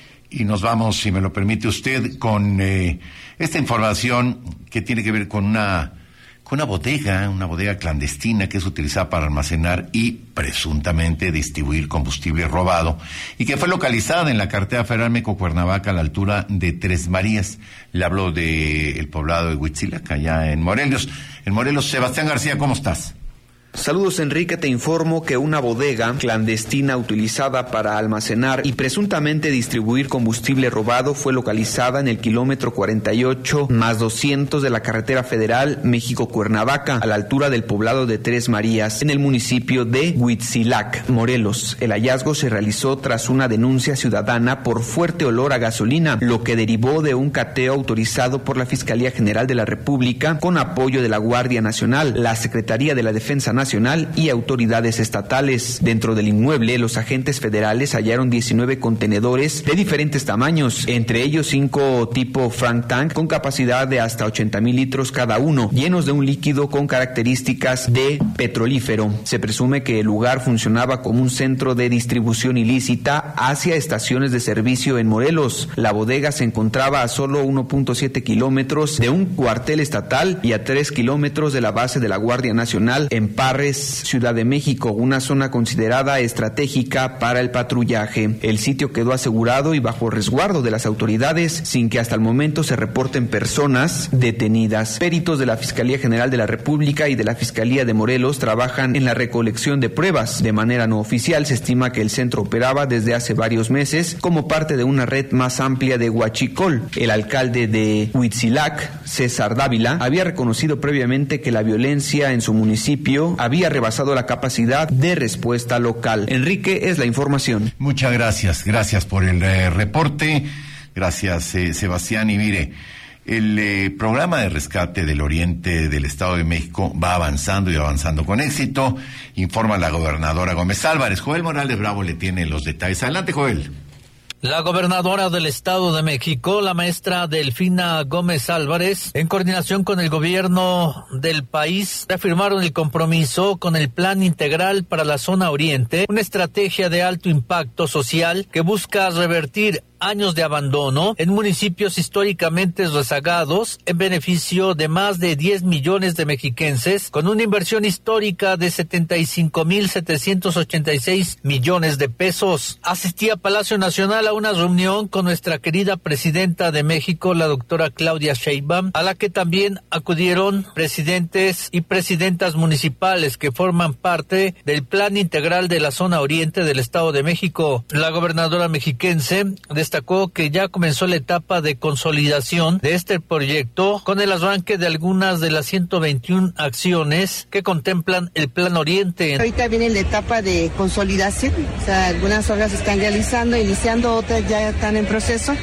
Y nos vamos, si me lo permite usted, con eh, esta información que tiene que ver con una, con una bodega, una bodega clandestina que es utilizada para almacenar y presuntamente distribuir combustible robado y que fue localizada en la carretera federal México-Cuernavaca a la altura de Tres Marías. Le hablo del poblado de Huitzilac, allá en Morelos. En Morelos, Sebastián García, ¿cómo estás? Saludos, Enrique. Te informo que una bodega clandestina utilizada para almacenar y presuntamente distribuir combustible robado fue localizada en el kilómetro cuarenta y ocho más doscientos de la carretera federal México-Cuernavaca, a la altura del poblado de Tres Marías, en el municipio de Huitzilac, Morelos. El hallazgo se realizó tras una denuncia ciudadana por fuerte olor a gasolina, lo que derivó de un cateo autorizado por la Fiscalía General de la República con apoyo de la Guardia Nacional, la Secretaría de la Defensa Nacional Nacional y autoridades estatales. Dentro del inmueble, los agentes federales hallaron diecinueve contenedores de diferentes tamaños, entre ellos cinco tipo Frank Tank con capacidad de hasta ochenta mil litros cada uno, llenos de un líquido con características de petrolífero. Se presume que el lugar funcionaba como un centro de distribución ilícita hacia estaciones de servicio en Morelos. La bodega se encontraba a solo uno punto siete kilómetros de un cuartel estatal y a tres kilómetros de la base de la Guardia Nacional en Parres, Ciudad de México, una zona considerada estratégica para el patrullaje. El sitio quedó asegurado y bajo resguardo de las autoridades, sin que hasta el momento se reporten personas detenidas. Peritos de la Fiscalía General de la República y de la Fiscalía de Morelos trabajan en la recolección de pruebas. De manera no oficial, se estima que el centro operaba desde hace varios meses como parte de una red más amplia de huachicol. El alcalde de Huitzilac, César Dávila, había reconocido previamente que la violencia en su municipio había rebasado la capacidad de respuesta local. Enrique, es la información. Muchas gracias, gracias por el eh, reporte. Gracias, eh, Sebastián. Y mire, el eh, programa de rescate del oriente del Estado de México va avanzando y avanzando con éxito, informa la gobernadora Gómez Álvarez. Joel Morales Bravo le tiene los detalles. Adelante, Joel. La gobernadora del Estado de México, la maestra Delfina Gómez Álvarez, en coordinación con el gobierno del país, reafirmaron el compromiso con el Plan Integral para la Zona Oriente, una estrategia de alto impacto social que busca revertir años de abandono en municipios históricamente rezagados en beneficio de más de diez millones de mexiquenses, con una inversión histórica de setenta y cinco mil setecientos ochenta y seis millones de pesos. Asistí a Palacio Nacional a una reunión con nuestra querida presidenta de México, la doctora Claudia Sheinbaum, a la que también acudieron presidentes y presidentas municipales que forman parte del Plan Integral de la Zona Oriente del Estado de México. La gobernadora mexiquense destacó que ya comenzó la etapa de consolidación de este proyecto con el arranque de algunas de las ciento veintiuna acciones que contemplan el Plan Oriente. Ahorita viene la etapa de consolidación, o sea, algunas obras se están realizando, iniciando, otras ya están en proceso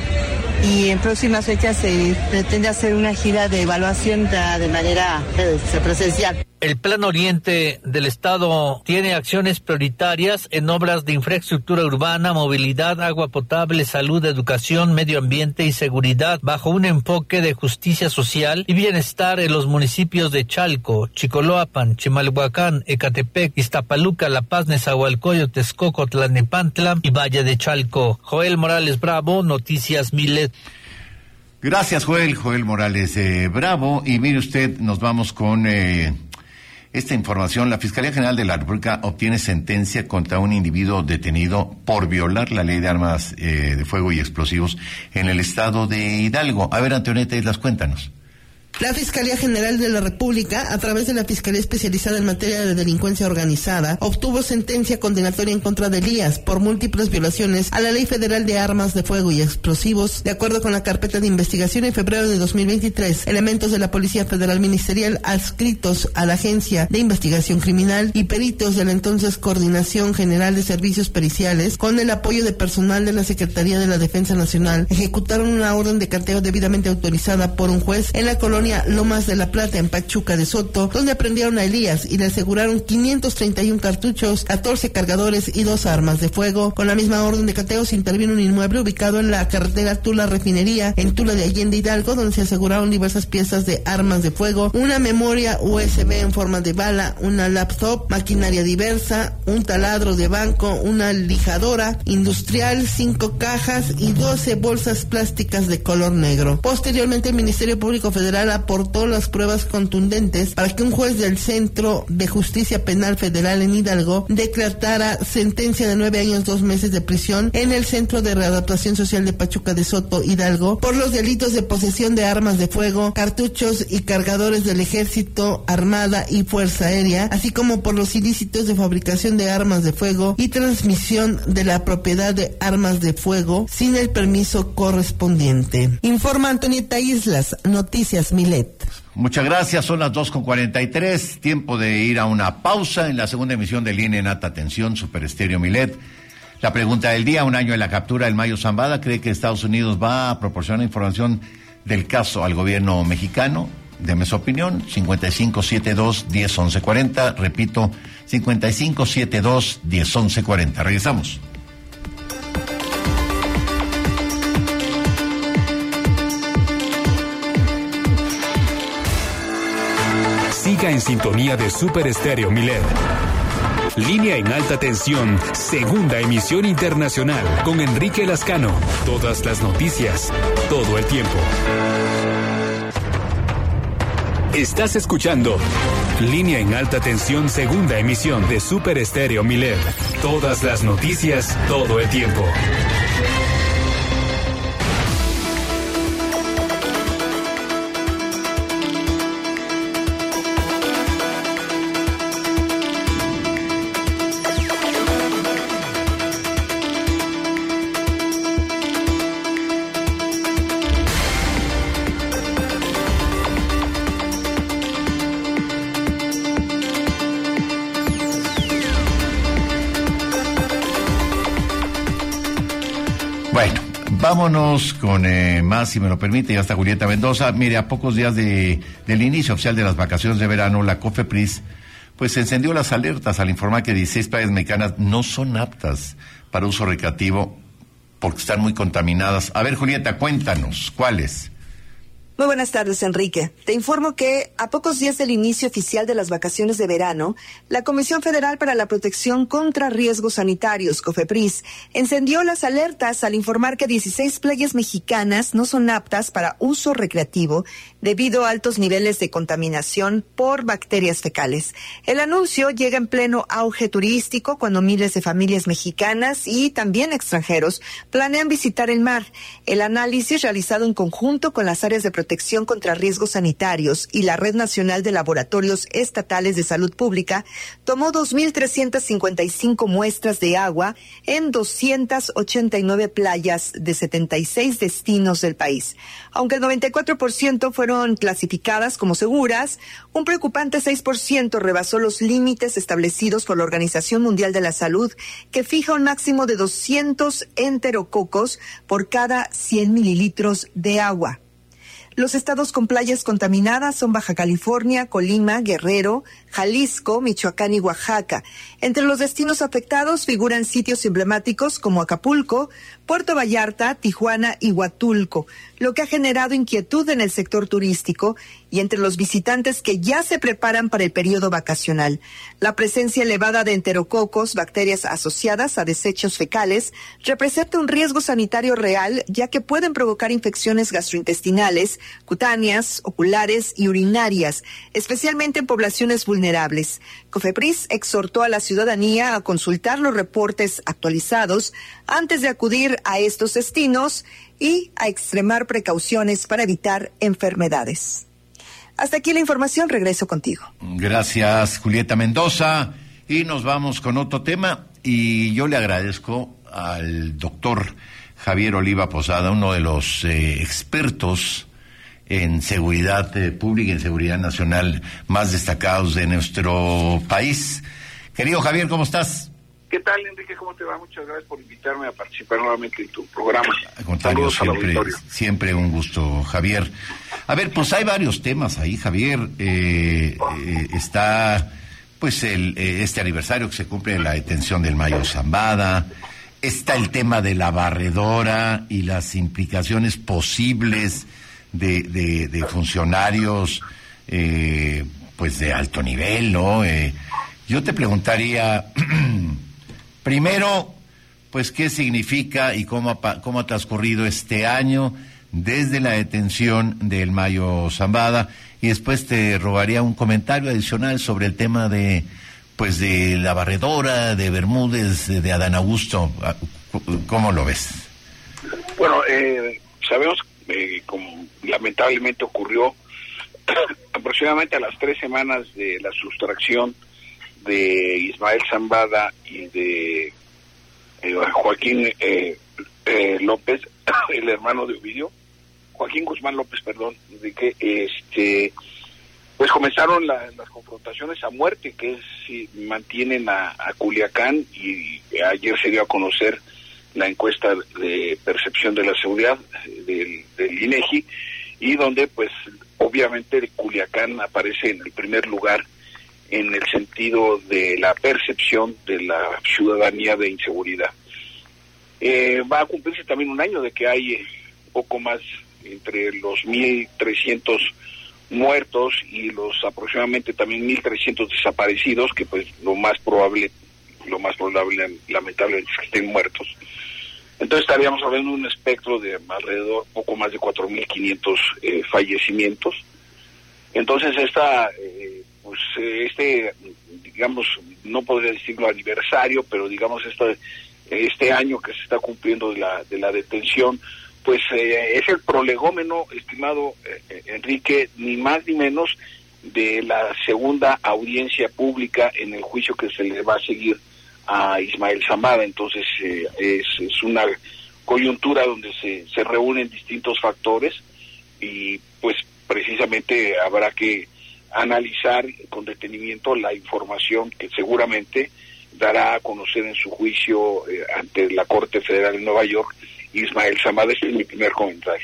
y en próximas fechas se pretende hacer una gira de evaluación de, de manera eh, presencial. El Plan Oriente del Estado tiene acciones prioritarias en obras de infraestructura urbana, movilidad, agua potable, salud, educación, medio ambiente y seguridad, bajo un enfoque de justicia social y bienestar en los municipios de Chalco, Chicoloapan, Chimalhuacán, Ecatepec, Iztapaluca, La Paz, Nezahualcóyotl, Texcoco, Tlalnepantla y Valle de Chalco. Joel Morales Bravo, Noticias Milet. Gracias, Joel. Joel Morales eh, Bravo. Y mire usted, nos vamos con eh, esta información. La Fiscalía General de la República obtiene sentencia contra un individuo detenido por violar la ley de armas eh, de fuego y explosivos en el estado de Hidalgo. A ver, Antonieta Islas, cuéntanos. La Fiscalía General de la República, a través de la Fiscalía Especializada en Materia de Delincuencia Organizada, obtuvo sentencia condenatoria en contra de Elías por múltiples violaciones a la Ley Federal de Armas de Fuego y Explosivos. De acuerdo con la carpeta de investigación, en febrero de dos mil veintitrés, elementos de la Policía Federal Ministerial adscritos a la Agencia de Investigación Criminal y peritos de la entonces Coordinación General de Servicios Periciales, con el apoyo de personal de la Secretaría de la Defensa Nacional, ejecutaron una orden de cateo debidamente autorizada por un juez en la colonia Lomas de la Plata, en Pachuca de Soto, donde aprendieron a Elías y le aseguraron quinientos treinta y uno cartuchos, catorce cargadores y dos armas de fuego. Con la misma orden de cateo se intervino un inmueble ubicado en la carretera Tula Refinería, en Tula de Allende, Hidalgo, donde se aseguraron diversas piezas de armas de fuego, una memoria U S B en forma de bala, una laptop, maquinaria diversa, un taladro de banco, una lijadora industrial, cinco cajas y doce bolsas plásticas de color negro. Posteriormente, el Ministerio Público Federal aportó las pruebas contundentes para que un juez del Centro de Justicia Penal Federal en Hidalgo decretara sentencia de nueve años, dos meses de prisión en el Centro de Readaptación Social de Pachuca de Soto, Hidalgo, por los delitos de posesión de armas de fuego, cartuchos y cargadores del Ejército, Armada y Fuerza Aérea, así como por los ilícitos de fabricación de armas de fuego y transmisión de la propiedad de armas de fuego sin el permiso correspondiente. Informa Antonieta Islas, Noticias Milet. Muchas gracias, son las dos con cuarenta y tres, tiempo de ir a una pausa en la segunda emisión de Línea en Alta Tensión, Super Estéreo Milet. La pregunta del día, un año de la captura del Mayo Zambada, ¿cree que Estados Unidos va a proporcionar información del caso al gobierno mexicano? Deme su opinión, cincuenta y cinco setenta y dos, diez, once, cuarenta, repito, cincuenta y cinco setenta y dos, diez, once, cuarenta. Regresamos. Siga en sintonía de Super Estéreo Milet. Línea en Alta Tensión, segunda emisión internacional, con Enrique Lascano. Todas las noticias, todo el tiempo. Estás escuchando Línea en Alta Tensión, segunda emisión de Super Estéreo Milet. Todas las noticias, todo el tiempo. Bueno, vámonos con eh, más, si me lo permite, ya está Julieta Mendoza. Mire, a pocos días de, del inicio oficial de las vacaciones de verano, la COFEPRIS pues encendió las alertas al informar que dieciséis playas mexicanas no son aptas para uso recreativo porque están muy contaminadas. A ver, Julieta, cuéntanos, ¿cuáles? Muy buenas tardes, Enrique. Te informo que, a pocos días del inicio oficial de las vacaciones de verano, la Comisión Federal para la Protección contra Riesgos Sanitarios, COFEPRIS, encendió las alertas al informar que dieciséis playas mexicanas no son aptas para uso recreativo debido a altos niveles de contaminación por bacterias fecales. El anuncio llega en pleno auge turístico cuando miles de familias mexicanas y también extranjeros planean visitar el mar. El análisis realizado en conjunto con las áreas de protección Protección contra Riesgos Sanitarios y la Red Nacional de Laboratorios Estatales de Salud Pública tomó dos mil trescientas cincuenta y cinco muestras de agua en doscientas ochenta y nueve playas de setenta y seis destinos del país. Aunque el noventa y cuatro por ciento fueron clasificadas como seguras, un preocupante seis por ciento rebasó los límites establecidos por la Organización Mundial de la Salud, que fija un máximo de doscientos enterococos por cada cien mililitros de agua. Los estados con playas contaminadas son Baja California, Colima, Guerrero, Jalisco, Michoacán y Oaxaca. Entre los destinos afectados figuran sitios emblemáticos como Acapulco, Puerto Vallarta, Tijuana y Huatulco, lo que ha generado inquietud en el sector turístico y entre los visitantes que ya se preparan para el periodo vacacional. La presencia elevada de enterococos, bacterias asociadas a desechos fecales, representa un riesgo sanitario real, ya que pueden provocar infecciones gastrointestinales, cutáneas, oculares y urinarias, especialmente en poblaciones vulnerables. COFEPRIS exhortó a la ciudadanía a consultar los reportes actualizados antes de acudir a estos destinos y a extremar precauciones para evitar enfermedades. Hasta aquí la información, regreso contigo. Gracias, Julieta Mendoza. Y nos vamos con otro tema. Y yo le agradezco al doctor Javier Oliva Posada, uno de los eh, expertos en seguridad eh, pública y en seguridad nacional más destacados de nuestro país. Querido Javier, ¿cómo estás? ¿Qué tal, Enrique? ¿Cómo te va? Muchas gracias por invitarme a participar nuevamente en tu programa. Al contrario, siempre, siempre un gusto, Javier. A ver, pues hay varios temas ahí, Javier. Eh, eh, está, pues, el eh, este aniversario que se cumple de la detención del Mayo Zambada. Está el tema de la barredora y las implicaciones posibles de, de, de funcionarios, eh, pues, de alto nivel, ¿no? Eh, yo te preguntaría... Primero, pues, ¿qué significa y cómo ha, cómo ha transcurrido este año desde la detención del Mayo Zambada? Y después te rogaría un comentario adicional sobre el tema de, pues, de la barredora, de Bermúdez, de Adán Augusto. ¿Cómo lo ves? Bueno, eh, sabemos, eh, como lamentablemente ocurrió aproximadamente a las tres semanas de la sustracción de Ismael Zambada y de eh, Joaquín eh, eh, López, el hermano de Ovidio, Joaquín Guzmán López, perdón, de que este pues comenzaron la, las confrontaciones a muerte que es, si mantienen a, a Culiacán, y ayer se dio a conocer la encuesta de percepción de la seguridad del, del INEGI, y donde pues obviamente Culiacán aparece en el primer lugar en el sentido de la percepción de la ciudadanía de inseguridad. Eh, va a cumplirse también un año de que hay eh, poco más entre los mil trescientos muertos y los aproximadamente también mil trescientos desaparecidos, que pues lo más probable, lo más probable lamentablemente es que estén muertos. Entonces estaríamos hablando de un espectro de alrededor poco más de cuatro mil quinientos eh, fallecimientos. Entonces esta... Eh, pues este, digamos, no podría decirlo aniversario, pero digamos este, este año que se está cumpliendo de la, de la detención, pues eh, es el prolegómeno, estimado eh, Enrique, ni más ni menos de la segunda audiencia pública en el juicio que se le va a seguir a Ismael Zambada. Entonces eh, es, es una coyuntura donde se, se reúnen distintos factores y pues precisamente habrá que analizar con detenimiento la información que seguramente dará a conocer en su juicio eh, ante la Corte Federal de Nueva York Ismael Zambada. Ese es mi primer comentario.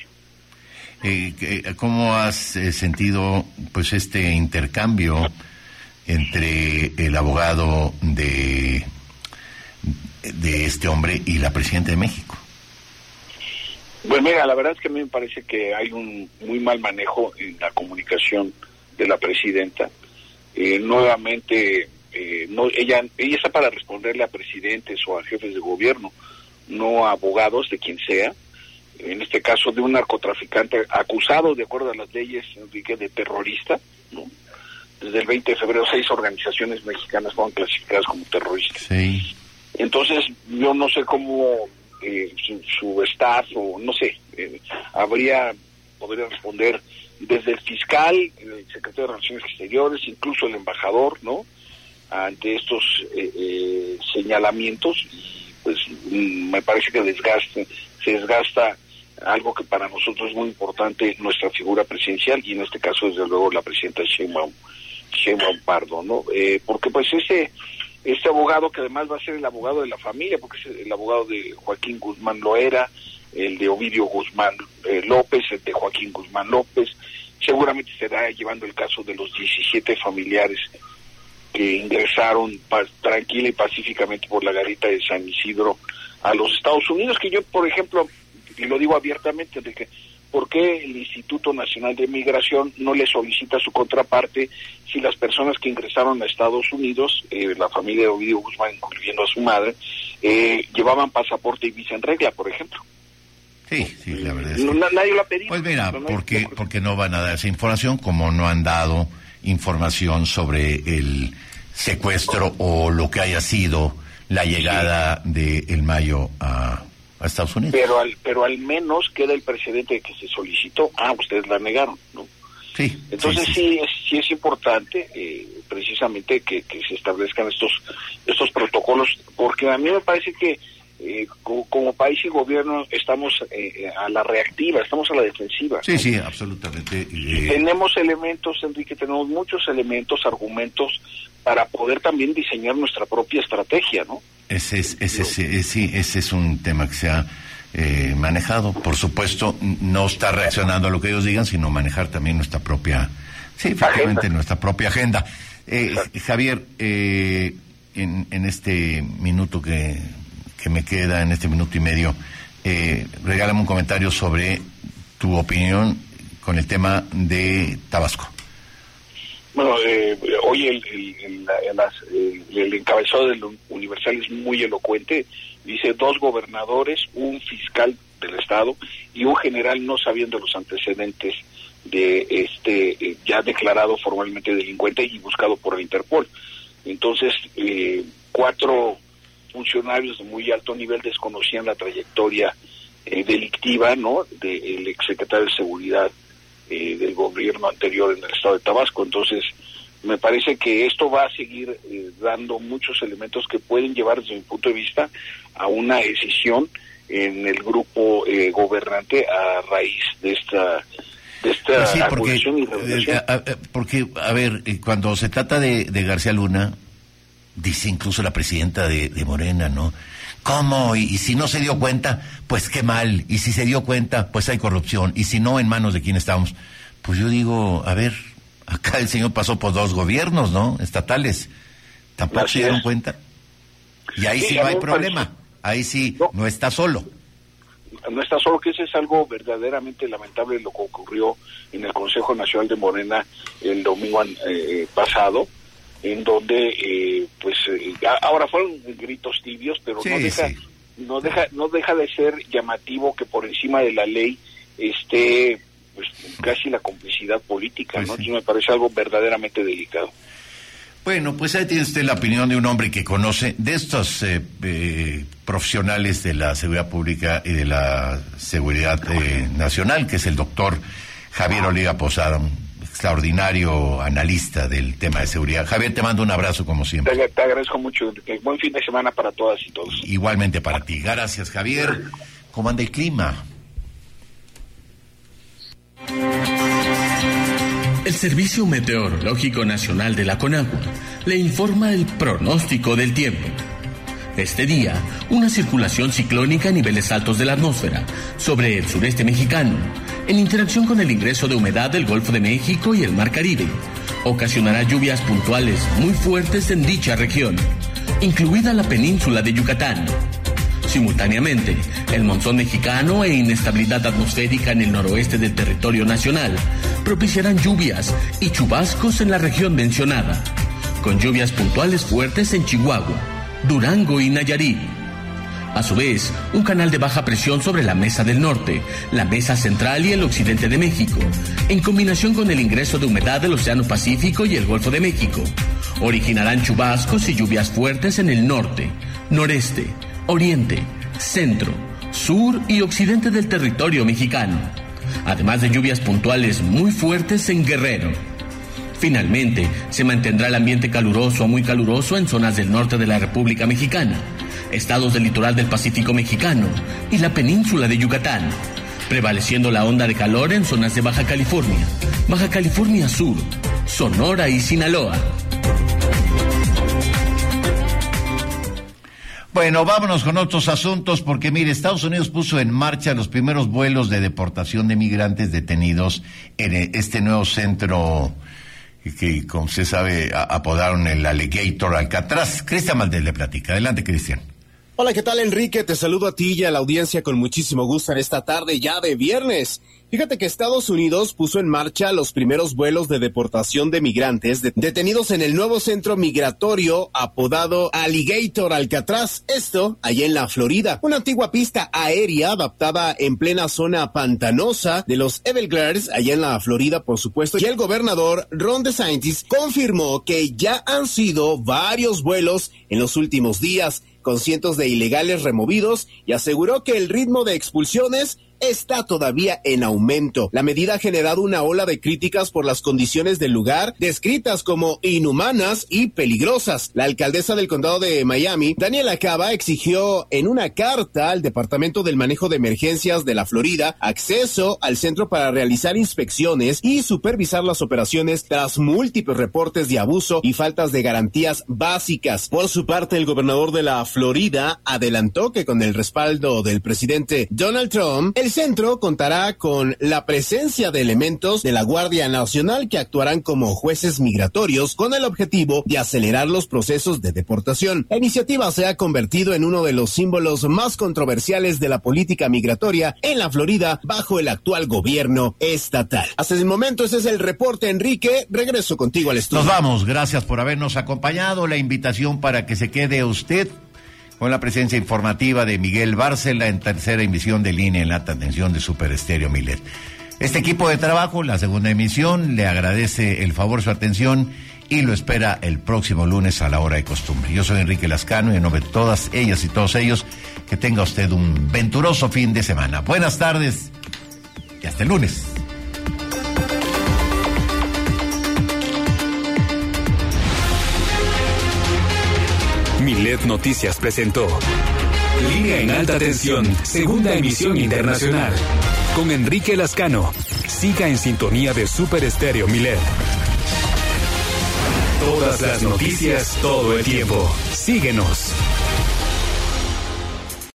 Eh, ¿Cómo has eh, sentido pues este intercambio entre el abogado de de este hombre y la presidenta de México? Pues mira, la verdad es que a mí me parece que hay un muy mal manejo en la comunicación de la presidenta. Eh, nuevamente, eh, no, ella ella está para responderle a presidentes o a jefes de gobierno, no a abogados de quien sea. En este caso de un narcotraficante acusado, de acuerdo a las leyes, Enrique, de terrorista, ¿no? Desde el veinte de febrero, seis organizaciones mexicanas fueron clasificadas como terroristas. Sí. Entonces, yo no sé cómo eh, su, su staff, o no sé, eh, habría, podría responder desde el fiscal, el secretario de Relaciones Exteriores, incluso el embajador, ¿no? Ante estos eh, eh, señalamientos, y pues me parece que desgasta, se desgasta algo que para nosotros es muy importante, nuestra figura presidencial, y en este caso desde luego la presidenta Sheinbaum, Sheinbaum Pardo, ¿no? Eh, porque pues este este abogado, que además va a ser el abogado de la familia, porque es el abogado de Joaquín Guzmán Loera, el de Ovidio Guzmán eh, López, el de Joaquín Guzmán López. Seguramente estará llevando el caso de los diecisiete familiares que ingresaron pa- tranquila y pacíficamente por la garita de San Isidro a los Estados Unidos, que yo, por ejemplo, y lo digo abiertamente, de que ¿por qué el Instituto Nacional de Migración no le solicita a su contraparte si las personas que ingresaron a Estados Unidos, eh, la familia de Ovidio Guzmán, incluyendo a su madre, eh, llevaban pasaporte y visa en regla, por ejemplo? Sí, sí, la verdad es que... No, nadie lo ha pedido. Pues mira, no, no, porque, no, porque no van a dar esa información, como no han dado información sobre el secuestro o lo que haya sido la llegada sí. de El Mayo a, a Estados Unidos. Pero al, pero al menos queda el precedente de que se solicitó, ah, ustedes la negaron, ¿no? Sí. Entonces sí, sí, sí. sí es, sí es importante eh, precisamente que, que se establezcan estos, estos protocolos, porque a mí me parece que Eh, como, como país y gobierno estamos eh, a la reactiva, estamos a la defensiva. Sí, ¿no? Sí, absolutamente. Eh... Tenemos elementos, Enrique, tenemos muchos elementos, argumentos para poder también diseñar nuestra propia estrategia, ¿no? Ese es, ese, ese, sí, ese es un tema que se ha eh, manejado. Por supuesto, no está reaccionando a lo que ellos digan, sino manejar también nuestra propia, sí, efectivamente, agenda. nuestra propia agenda. Eh, Javier, eh, en, en este minuto que que me queda, en este minuto y medio, eh, regálame un comentario sobre tu opinión con el tema de Tabasco. Bueno, eh, hoy el, el, el, el, el encabezado del Universal es muy elocuente. Dice: dos gobernadores, un fiscal del estado y un general no sabiendo los antecedentes de este eh, ya declarado formalmente delincuente y buscado por el Interpol. Entonces, eh, cuatro funcionarios de muy alto nivel desconocían la trayectoria eh, delictiva, ¿no?, del exsecretario de Seguridad eh, del gobierno anterior en el estado de Tabasco. Entonces, me parece que esto va a seguir eh, dando muchos elementos que pueden llevar, desde mi punto de vista, a una decisión en el grupo eh, gobernante a raíz de esta de esta pues sí, porque, acusación y revelación. Eh, a, a, porque, a ver, eh, cuando se trata de, de García Luna, dice incluso la presidenta de, de Morena, ¿no? ¿Cómo? Y, y si no se dio cuenta, pues qué mal. Y si se dio cuenta, pues hay corrupción. Y si no, ¿en manos de quién estamos? Pues yo digo, a ver, acá el señor pasó por dos gobiernos, ¿no?, estatales. ¿Tampoco Así se dieron es. cuenta? Y ahí sí, sí no hay problema. Parece... Ahí sí no. no está solo. No está solo, que ese es algo verdaderamente lamentable, lo que ocurrió en el Consejo Nacional de Morena el domingo eh, pasado, en donde eh, pues eh, ahora fueron gritos tibios, pero sí, no deja sí. no deja no deja de ser llamativo que por encima de la ley esté pues casi la complicidad política, pues ¿no? Sí. Entonces me parece algo verdaderamente delicado. Bueno, pues ahí tiene usted la opinión de un hombre que conoce de estos eh, eh, profesionales de la seguridad pública y de la seguridad eh, nacional, que es el doctor Javier Oliva Posada, extraordinario analista del tema de seguridad. Javier, te mando un abrazo como siempre. Te, te agradezco mucho. Buen fin de semana para todas y todos. Igualmente para ti. Gracias, Javier. ¿Cómo anda el clima? El Servicio Meteorológico Nacional de la CONAGUA le informa el pronóstico del tiempo. Este día, una circulación ciclónica a niveles altos de la atmósfera sobre el sureste mexicano, en interacción con el ingreso de humedad del Golfo de México y el Mar Caribe, ocasionará lluvias puntuales muy fuertes en dicha región, incluida la península de Yucatán. Simultáneamente, el monzón mexicano e inestabilidad atmosférica en el noroeste del territorio nacional propiciarán lluvias y chubascos en la región mencionada, con lluvias puntuales fuertes en Chihuahua, Durango y Nayarit. A su vez, un canal de baja presión sobre la Mesa del Norte, la Mesa Central y el occidente de México, en combinación con el ingreso de humedad del Océano Pacífico y el Golfo de México, originarán chubascos y lluvias fuertes en el norte, noreste, oriente, centro, sur y occidente del territorio mexicano, además de lluvias puntuales muy fuertes en Guerrero. Finalmente, se mantendrá el ambiente caluroso a muy caluroso en zonas del norte de la República Mexicana, estados del litoral del Pacífico mexicano y la península de Yucatán, prevaleciendo la onda de calor en zonas de Baja California, Baja California Sur, Sonora y Sinaloa. Bueno, vámonos con otros asuntos, porque mire, Estados Unidos puso en marcha los primeros vuelos de deportación de migrantes detenidos en este nuevo centro que, como se sabe, apodaron el Alligator Alcatraz. Cristian Valdés le platica. Adelante, Cristian. Hola, ¿qué tal, Enrique? Te saludo a ti y a la audiencia con muchísimo gusto en esta tarde ya de viernes. Fíjate que Estados Unidos puso en marcha los primeros vuelos de deportación de migrantes de- detenidos en el nuevo centro migratorio apodado Alligator Alcatraz, esto allá en la Florida, una antigua pista aérea adaptada en plena zona pantanosa de los Everglades, allá en la Florida, por supuesto, y el gobernador Ron DeSantis confirmó que ya han sido varios vuelos en los últimos días, con cientos de ilegales removidos, y aseguró que el ritmo de expulsiones está todavía en aumento. La medida ha generado una ola de críticas por las condiciones del lugar, descritas como inhumanas y peligrosas. La alcaldesa del condado de Miami, Daniela Cava, exigió en una carta al Departamento del Manejo de Emergencias de la Florida acceso al centro para realizar inspecciones y supervisar las operaciones tras múltiples reportes de abuso y faltas de garantías básicas. Por su parte, el gobernador de la Florida adelantó que con el respaldo del presidente Donald Trump, el centro contará con la presencia de elementos de la Guardia Nacional que actuarán como jueces migratorios con el objetivo de acelerar los procesos de deportación. La iniciativa se ha convertido en uno de los símbolos más controversiales de la política migratoria en la Florida bajo el actual gobierno estatal. Hasta el momento ese es el reporte, Enrique. Regreso contigo al estudio. Nos vamos, gracias por habernos acompañado. La invitación para que se quede usted con la presencia informativa de Miguel Bárcela en tercera emisión de Línea en Alta Tensión de Super Estéreo Milet. Este equipo de trabajo, la segunda emisión, le agradece el favor, su atención y lo espera el próximo lunes a la hora de costumbre. Yo soy Enrique Lascano y en nombre de todas ellas y todos ellos, que tenga usted un venturoso fin de semana. Buenas tardes y hasta el lunes. Milet Noticias presentó Línea en Alta Tensión, segunda emisión internacional. Con Enrique Lascano. Siga en sintonía de Super Estéreo Milet. Todas las noticias, todo el tiempo. Síguenos.